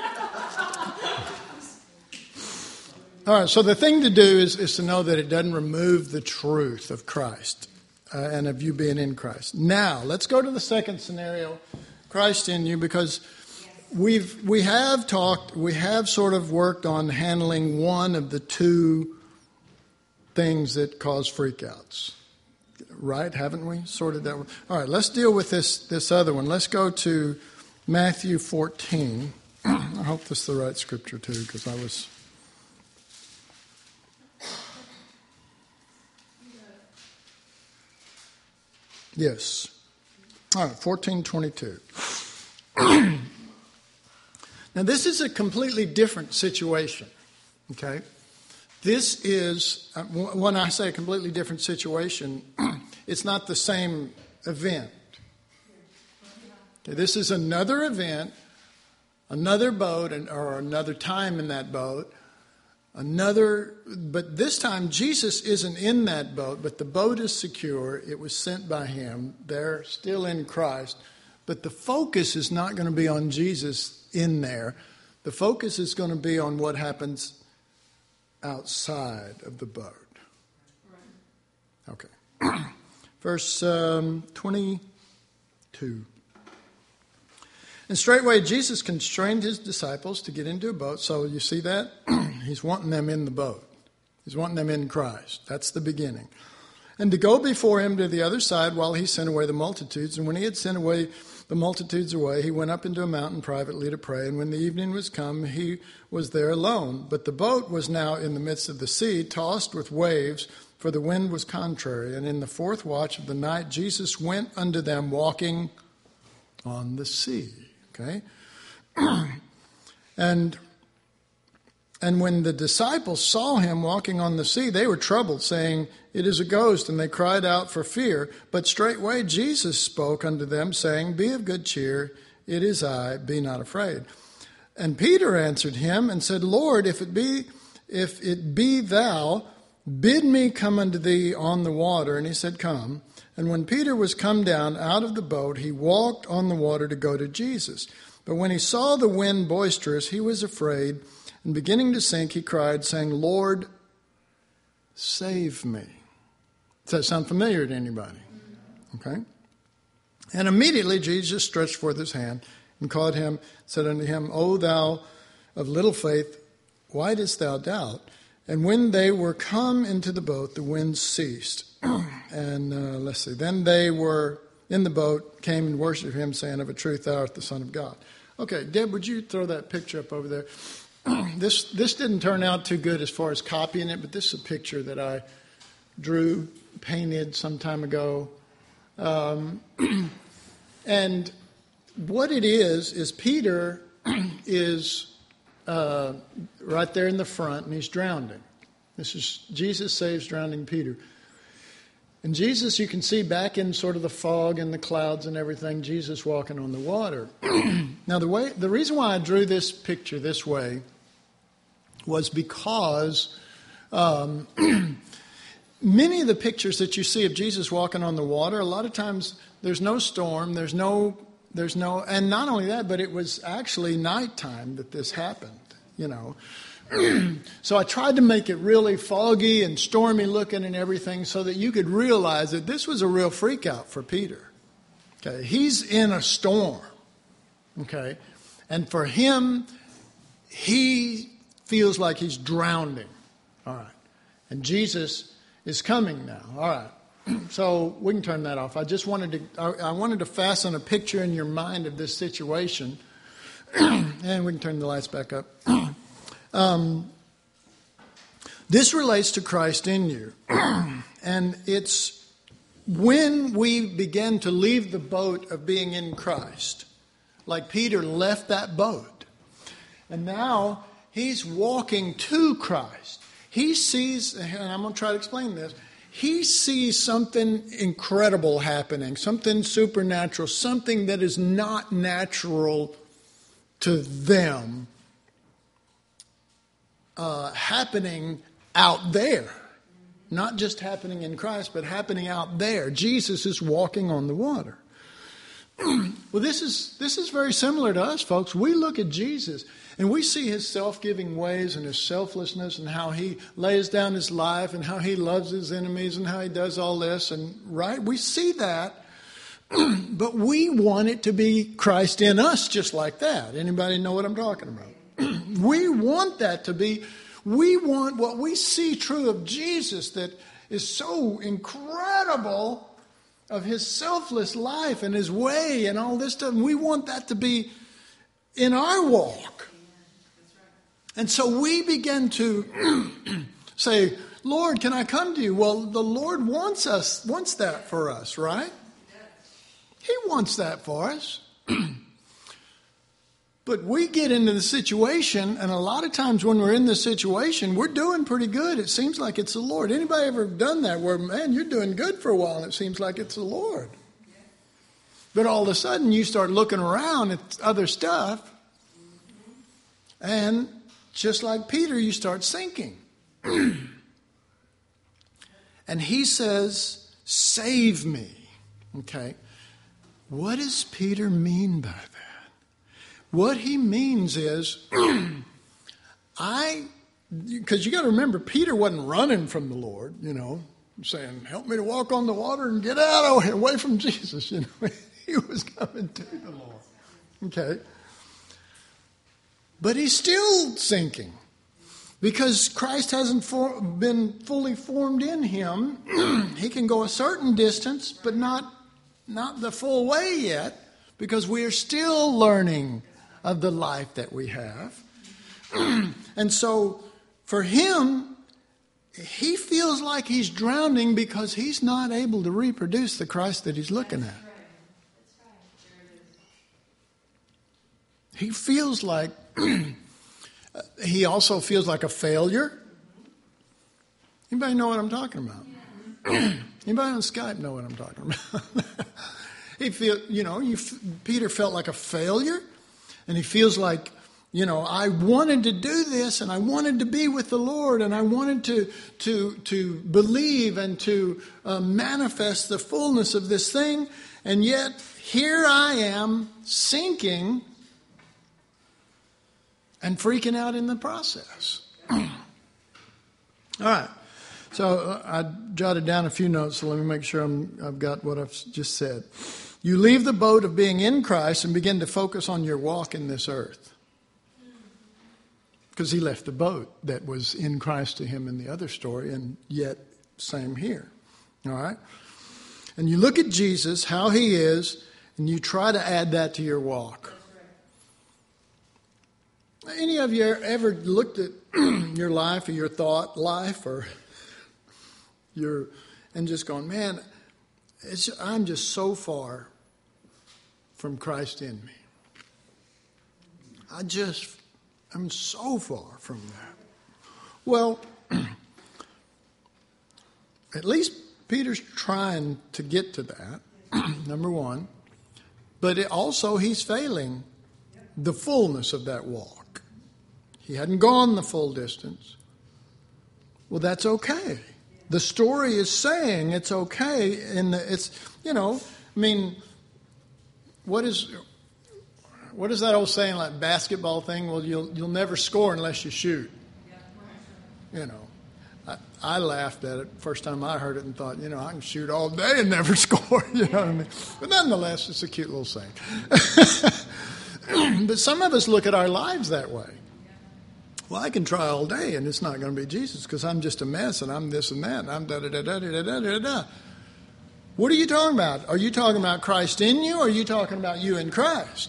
So the thing to do is to know that it doesn't remove the truth of Christ and of you being in Christ. Now, let's go to the second scenario, Christ in you, because we have sort of worked on handling one of the 2 things that cause freakouts. Right? Haven't we sorted that one? All right, let's deal with this other one. Let's go to Matthew 14. I hope this is the right scripture too, because I was... Yes. All right, 14:22. Now, this is a completely different situation, okay? This is, when I say a completely different situation, it's not the same event. Okay, this is another event, another boat, or another time in that boat. But this time Jesus isn't in that boat, but the boat is secure. It was sent by him. They're still in Christ. But the focus is not going to be on Jesus in there. The focus is going to be on what happens outside of the boat. Okay. Verse 22. And straightway Jesus constrained his disciples to get into a boat. So you see that? He's wanting them in the boat. He's wanting them in Christ. That's the beginning. And to go before him to the other side while he sent away the multitudes. And when he had sent away the multitudes away, he went up into a mountain privately to pray. And when the evening was come, he was there alone. But the boat was now in the midst of the sea, tossed with waves, for the wind was contrary. And in the fourth watch of the night, Jesus went unto them walking on the sea. Okay? And when the disciples saw him walking on the sea, they were troubled, saying, It is a ghost, and they cried out for fear. But straightway Jesus spoke unto them, saying, Be of good cheer, it is I, be not afraid. And Peter answered him and said, Lord, if it be thou, bid me come unto thee on the water. And he said, Come. And when Peter was come down out of the boat, he walked on the water to go to Jesus. But when he saw the wind boisterous, he was afraid, and beginning to sink, he cried, saying, Lord, save me. Does that sound familiar to anybody? Okay. And immediately Jesus stretched forth his hand and caught him, said unto him, O thou of little faith, why didst thou doubt? And when they were come into the boat, the wind ceased. And let's see. Then they were in the boat, came and worshipped him, saying, Of a truth, thou art the Son of God. Okay, Deb, would you throw that picture up over there? This didn't turn out too good as far as copying it, but this is a picture that I drew, painted some time ago. And what it is Peter is right there in the front, and he's drowning. This is Jesus saves drowning Peter. And Jesus, you can see back in sort of the fog and the clouds and everything, Jesus walking on the water. Now, the reason why I drew this picture this way was because many of the pictures that you see of Jesus walking on the water, a lot of times there's no storm, there's no, and not only that, but it was actually nighttime that this happened, you know. So I tried to make it really foggy and stormy looking and everything so that you could realize that this was a real freak out for Peter. Okay, he's in a storm. Okay, and for him, he feels like he's drowning. All right, and Jesus is coming now. All right, so we can turn that off. I wanted to fasten a picture in your mind of this situation, and we can turn the lights back up. This relates to Christ in you. And it's when we begin to leave the boat of being in Christ, like Peter left that boat, and now he's walking to Christ. He sees, and I'm going to try to explain this, he sees something incredible happening, something supernatural, something that is not natural to them, happening out there. Not just happening in Christ, but happening out there. Jesus is walking on the water. Well, this is very similar to us, folks. We look at Jesus and we see his self-giving ways and his selflessness and how he lays down his life and how he loves his enemies and how he does all this. And right, we see that, but we want it to be Christ in us just like that. Anybody know what I'm talking about? We want that to be, we want what we see true of Jesus that is so incredible of his selfless life and his way and all this stuff. We want that to be in our walk. And so we begin to say, Lord, can I come to you? Well, the Lord wants that for us, right? He wants that for us. But we get into the situation, and a lot of times when we're in the situation, we're doing pretty good. It seems like it's the Lord. Anybody ever done that where, man, you're doing good for a while, and it seems like it's the Lord. But all of a sudden, you start looking around at other stuff, and just like Peter, you start sinking. And he says, save me. Okay. What does Peter mean by that? What he means is, because you got to remember, Peter wasn't running from the Lord, you know, saying, help me to walk on the water and get out of here, away from Jesus. You know, he was coming to the Lord. Okay. But he's still sinking because Christ hasn't been fully formed in him. He can go a certain distance, but not the full way yet. because we are still learning of the life that we have. And so for him, he feels like he's drowning because he's not able to reproduce the Christ that he's looking at. He feels like, he also feels like a failure. Anybody know what I'm talking about? Anybody on Skype know what I'm talking about? Peter felt like a failure, and he feels like, I wanted to do this, and I wanted to be with the Lord, and I wanted to believe and to manifest the fullness of this thing, and yet here I am sinking and freaking out in the process. All right. So I jotted down a few notes, so let me make sure I've got what I've just said. You leave the boat of being in Christ and begin to focus on your walk in this earth. Because he left the boat that was in Christ to him in the other story, and yet same here. All right? And you look at Jesus, how he is, and you try to add that to your walk. Any of you ever looked at your life or your thought life or and just gone, man, I'm just so far from Christ in me. I'm so far from that. Well, at least Peter's trying to get to that, number one. But also he's failing the fullness of that walk. He hadn't gone the full distance. Well, that's okay. The story is saying it's okay. What is that old saying, like basketball thing? Well, you'll never score unless you shoot. I laughed at it first time I heard it and thought, I can shoot all day and never score. You know what I mean? But nonetheless, it's a cute little saying. But some of us look at our lives that way. Well, I can try all day and it's not going to be Jesus because I'm just a mess and I'm this and that and I'm da-da-da-da-da-da-da-da. What are you talking about? Are you talking about Christ in you or are you talking about you in Christ?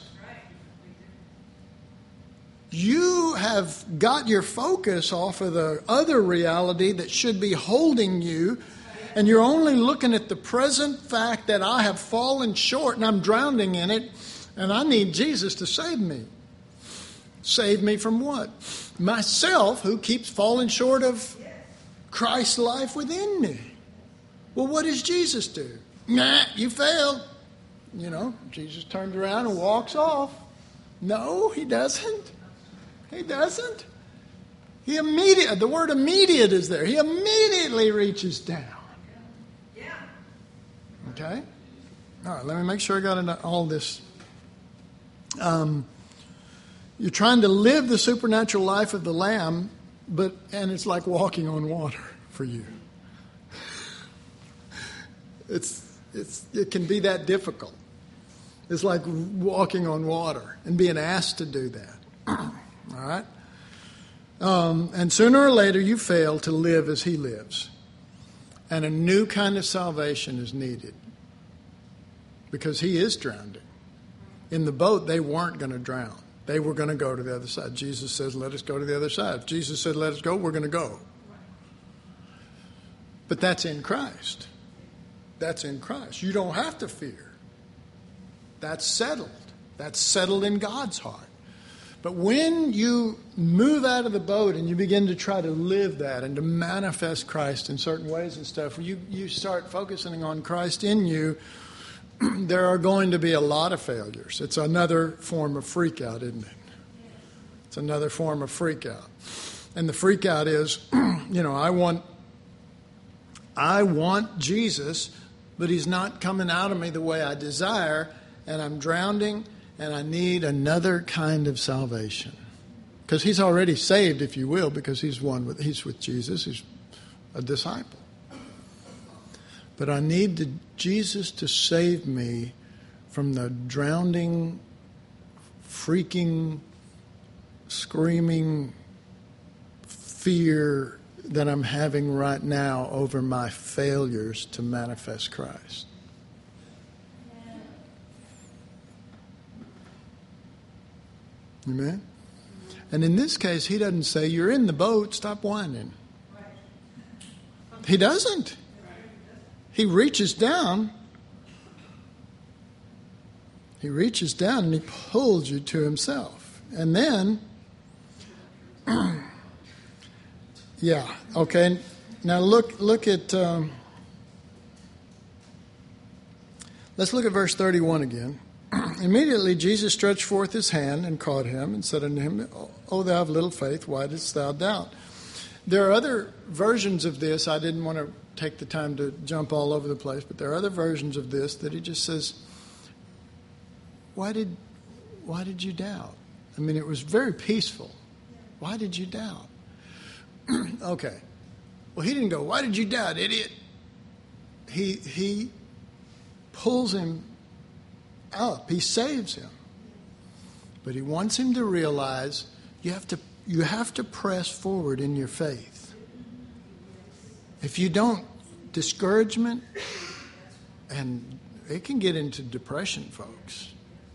You have got your focus off of the other reality that should be holding you, and you're only looking at the present fact that I have fallen short and I'm drowning in it and I need Jesus to save me. Save me from what? Myself, who keeps falling short of Christ's life within me. Well, what does Jesus do? Nah, you failed. Jesus turns around and walks off. No, he doesn't. He doesn't. The word immediate is there. He immediately reaches down. Okay? All right, let me make sure I got all this. You're trying to live the supernatural life of the Lamb, and it's like walking on water for you. It can be that difficult. It's like walking on water and being asked to do that. All right? And sooner or later you fail to live as he lives. And a new kind of salvation is needed. Because he is drowning. In the boat, they weren't going to drown. They were going to go to the other side. Jesus says, let us go to the other side. If Jesus said, let us go, we're going to go. But that's in Christ. That's in Christ. You don't have to fear. That's settled. That's settled in God's heart. But when you move out of the boat and you begin to try to live that and to manifest Christ in certain ways and stuff, you start focusing on Christ in you, there are going to be a lot of failures. It's another form of freak out, isn't it? It's another form of freak out. And the freak out is, I want Jesus, but he's not coming out of me the way I desire, and I'm drowning, and I need another kind of salvation. Because he's already saved, if you will, because he's with Jesus, he's a disciple. But I need Jesus to save me from the drowning, freaking, screaming fear that I'm having right now over my failures to manifest Christ. Amen? And in this case, he doesn't say, you're in the boat, stop whining. He doesn't. He reaches down. He reaches down and he pulls you to himself. And then, yeah, okay. Now look at, let's look at verse 31 again. Immediately Jesus stretched forth his hand and caught him and said unto him, O thou of little faith, why didst thou doubt? There are other versions of this. I didn't want to take the time to jump all over the place, but there are other versions of this that he just says, why did you doubt? I mean, it was very peaceful. Why did you doubt? Okay. Well, he didn't go, why did you doubt, idiot? He pulls him up. He saves him. But he wants him to realize you have to press forward in your faith. If you don't, discouragement, and it can get into depression, folks.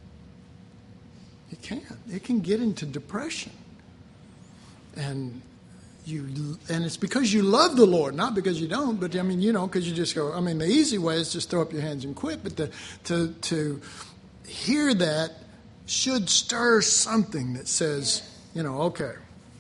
It can. It can get into depression. And it's because you love the Lord, not because you don't, but I mean, because you just go, I mean, the easy way is just throw up your hands and quit, but to hear that should stir something that says, okay,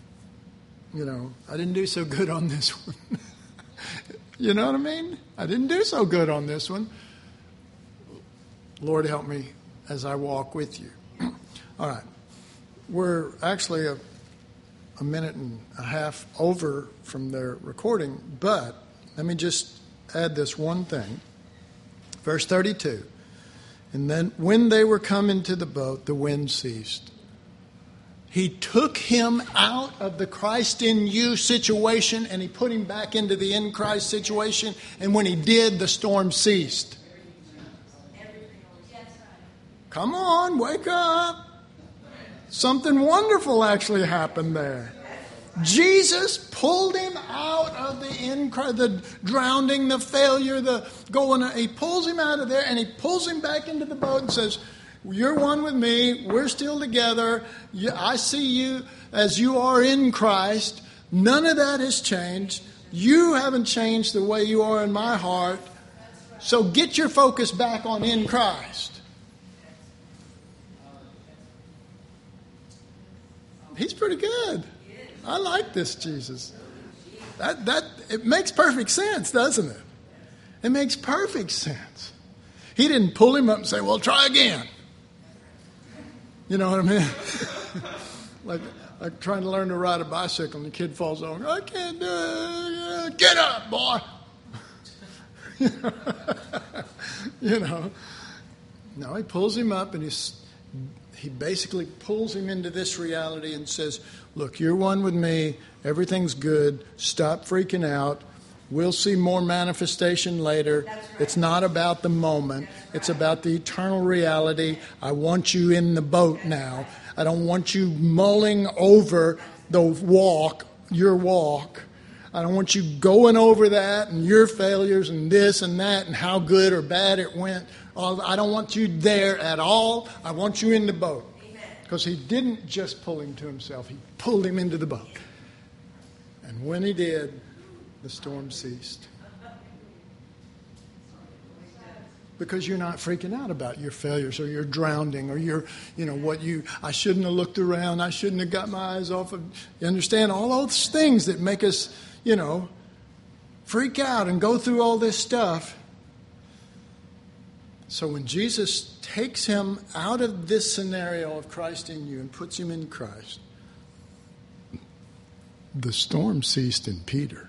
I didn't do so good on this one. You know what I mean? I didn't do so good on this one. Lord, help me as I walk with you. All right. We're actually a minute and a half over from their recording, but let me just add this one thing. Verse 32. And then when they were come into the boat, the wind ceased. He took him out of the Christ in you situation and he put him back into the in Christ situation. And when he did, the storm ceased. Come on, wake up. Something wonderful actually happened there. Jesus pulled him out of the drowning, the failure, the going. He pulls him out of there and he pulls him back into the boat and says, you're one with me. We're still together. I see you as you are in Christ. None of that has changed. You haven't changed the way you are in my heart. So get your focus back on in Christ. He's pretty good. I like this Jesus. It makes perfect sense, doesn't it? It makes perfect sense. He didn't pull him up and say, well, try again. You know what I mean? like trying to learn to ride a bicycle and the kid falls over. I can't do it. Get up, boy. No, he pulls him up and he basically pulls him into this reality and says, look, you're one with me. Everything's good. Stop freaking out. We'll see more manifestation later. Right. It's not about the moment. Right. It's about the eternal reality. I want you in the boat now. I don't want you mulling over your walk. I don't want you going over that and your failures and this and that and how good or bad it went. I don't want you there at all. I want you in the boat. Because he didn't just pull him to himself. He pulled him into the boat. And when he did, the storm ceased. Because you're not freaking out about your failures or your drowning or I shouldn't have looked around. I shouldn't have got my eyes off of, you understand, all those things that make us, freak out and go through all this stuff. So when Jesus takes him out of this scenario of Christ in you and puts him in Christ, the storm ceased in Peter.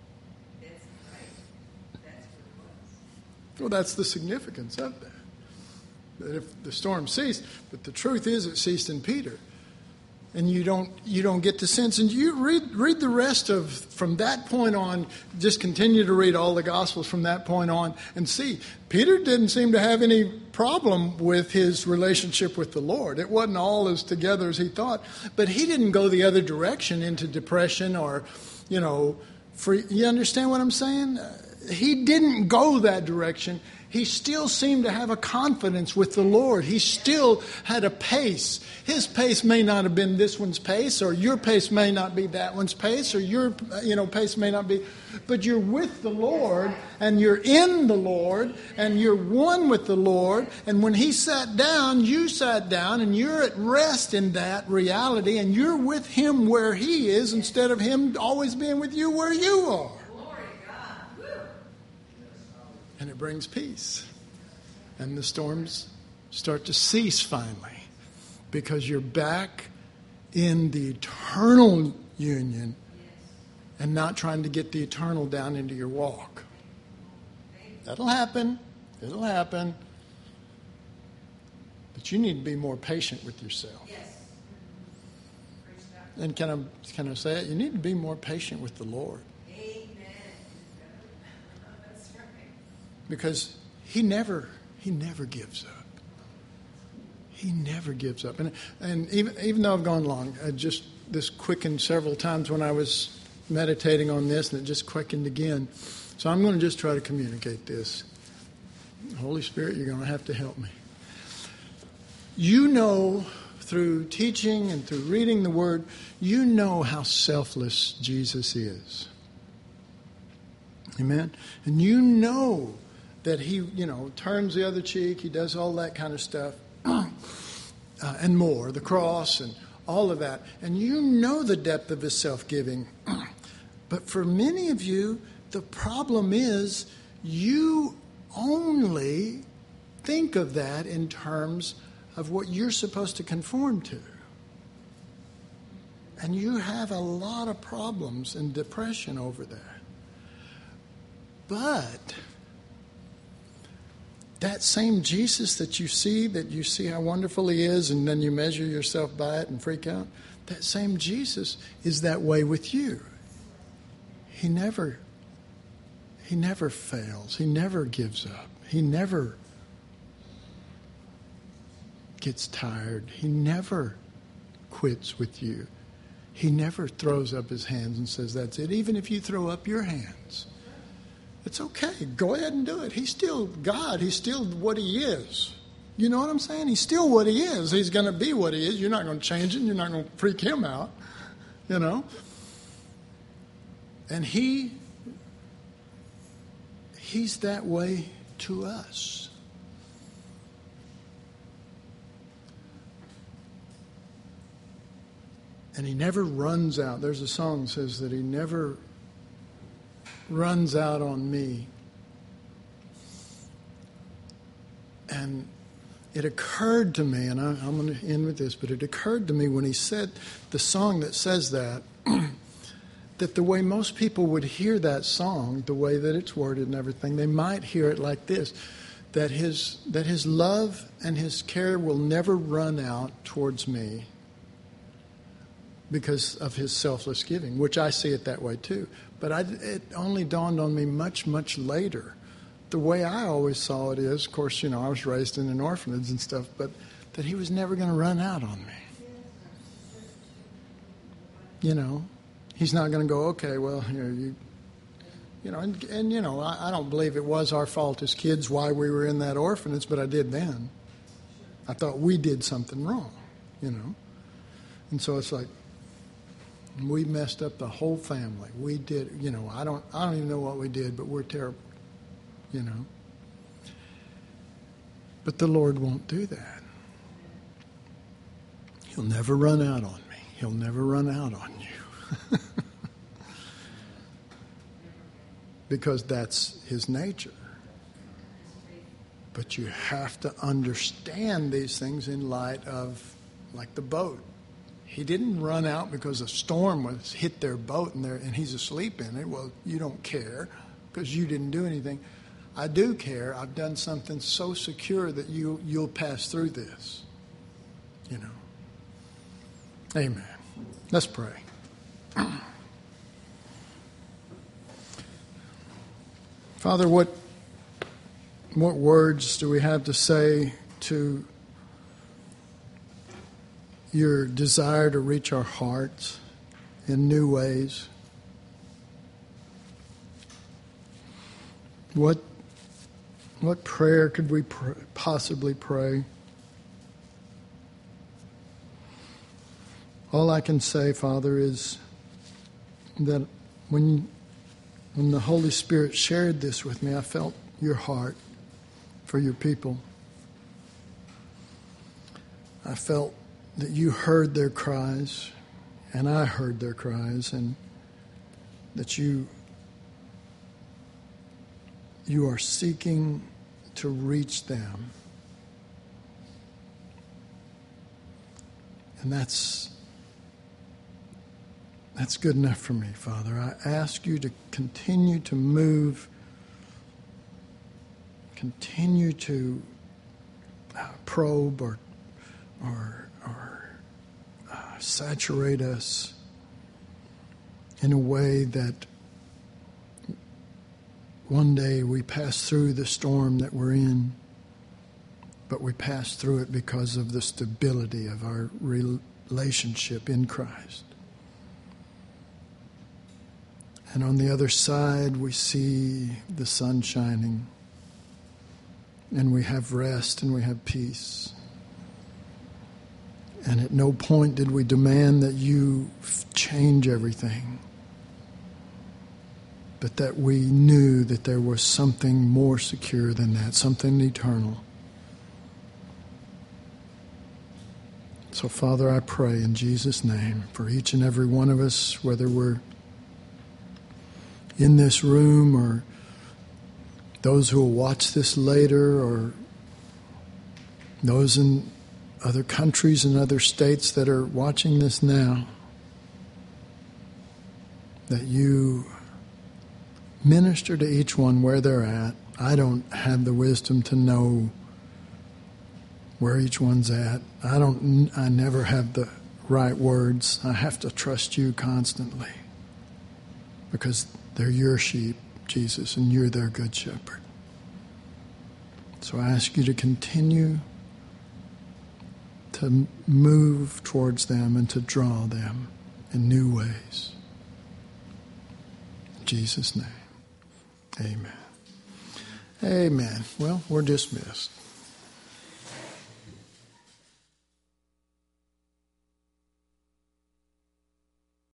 Well, that's the significance of that. That if the storm ceased, but the truth is it ceased in Peter. And you don't get the sense. And you read the rest from that point on, just continue to read all the Gospels from that point on and see. Peter didn't seem to have any problem with his relationship with the Lord. It wasn't all as together as he thought. But he didn't go the other direction into depression or, free. You understand what I'm saying? He didn't go that direction. he still seemed to have a confidence with the Lord. He still had a pace. His pace may not have been this one's pace, or your pace may not be that one's pace, or your pace may not be, but you're with the Lord, and you're in the Lord, and you're one with the Lord. And when he sat down, you sat down, and you're at rest in that reality, and you're with him where he is instead of him always being with you where you are. And it brings peace. And the storms start to cease finally, because you're back in the eternal union and not trying to get the eternal down into your walk. That'll happen. It'll happen. But you need to be more patient with yourself. And can I say it? You need to be more patient with the Lord. Because he never gives up. He never gives up. And even though I've gone long, this quickened several times when I was meditating on this, and it just quickened again. So I'm going to just try to communicate this. Holy Spirit, you're going to have to help me. You know, through teaching and through reading the Word, you know how selfless Jesus is. Amen? And you know that he, turns the other cheek, he does all that kind of stuff, and more, the cross and all of that. And you know the depth of his self-giving. But for many of you, the problem is you only think of that in terms of what you're supposed to conform to. And you have a lot of problems and depression over that. But that same Jesus that you see how wonderful he is, and then you measure yourself by it and freak out, that same Jesus is that way with you. He never fails. He never gives up. He never gets tired. He never quits with you. He never throws up his hands and says, that's it. Even if you throw up your hands, it's okay. Go ahead and do it. He's still God. He's still what he is. You know what I'm saying? He's still what he is. He's going to be what he is. You're not going to change him. You're not going to freak him out. And he's that way to us. And he never runs out. There's a song that says that he never runs out on me. And it occurred to me, and I'm going to end with this, but it occurred to me when he said the song that says that, that the way most people would hear that song, the way that it's worded and everything, they might hear it like this, that his love and his care will never run out towards me because of his selfless giving, which I see it that way too. But it only dawned on me much, much later. The way I always saw it is, of course, I was raised in an orphanage and stuff, but that he was never going to run out on me. He's not going to go, okay, well, here, I don't believe it was our fault as kids why we were in that orphanage, but I did then. I thought we did something wrong, And so it's like, we messed up the whole family. We did, I don't even know what we did, but we're terrible, But the Lord won't do that. He'll never run out on me. He'll never run out on you. Because that's his nature. But you have to understand these things in light of, like the boat. He didn't run out because a storm hit their boat and he's asleep in it. Well, you don't care because you didn't do anything. I do care. I've done something so secure that you'll pass through this. Amen. Let's pray. Father, what words do we have to say to your desire to reach our hearts in new ways? What prayer could we possibly pray? All I can say, Father, is that when the Holy Spirit shared this with me, I felt your heart for your people. I felt that you heard their cries, and I heard their cries, and that you are seeking to reach them. And that's good enough for me, Father. I ask you to continue to move, continue to probe or saturate us in a way that one day we pass through the storm that we're in, but we pass through it because of the stability of our relationship in Christ. And on the other side, we see the sun shining, and we have rest and we have peace. And at no point did we demand that you change everything, but that we knew that there was something more secure than that, something eternal. So, Father, I pray in Jesus' name for each and every one of us, whether we're in this room or those who will watch this later or those in other countries and other states that are watching this now, that you minister to each one where they're at. I don't have the wisdom to know where each one's at. I never have the right words. I have to trust you constantly because they're your sheep, Jesus, and you're their good shepherd. So I ask you to continue to move towards them and to draw them in new ways. In Jesus' name, amen. Amen. Well, we're dismissed.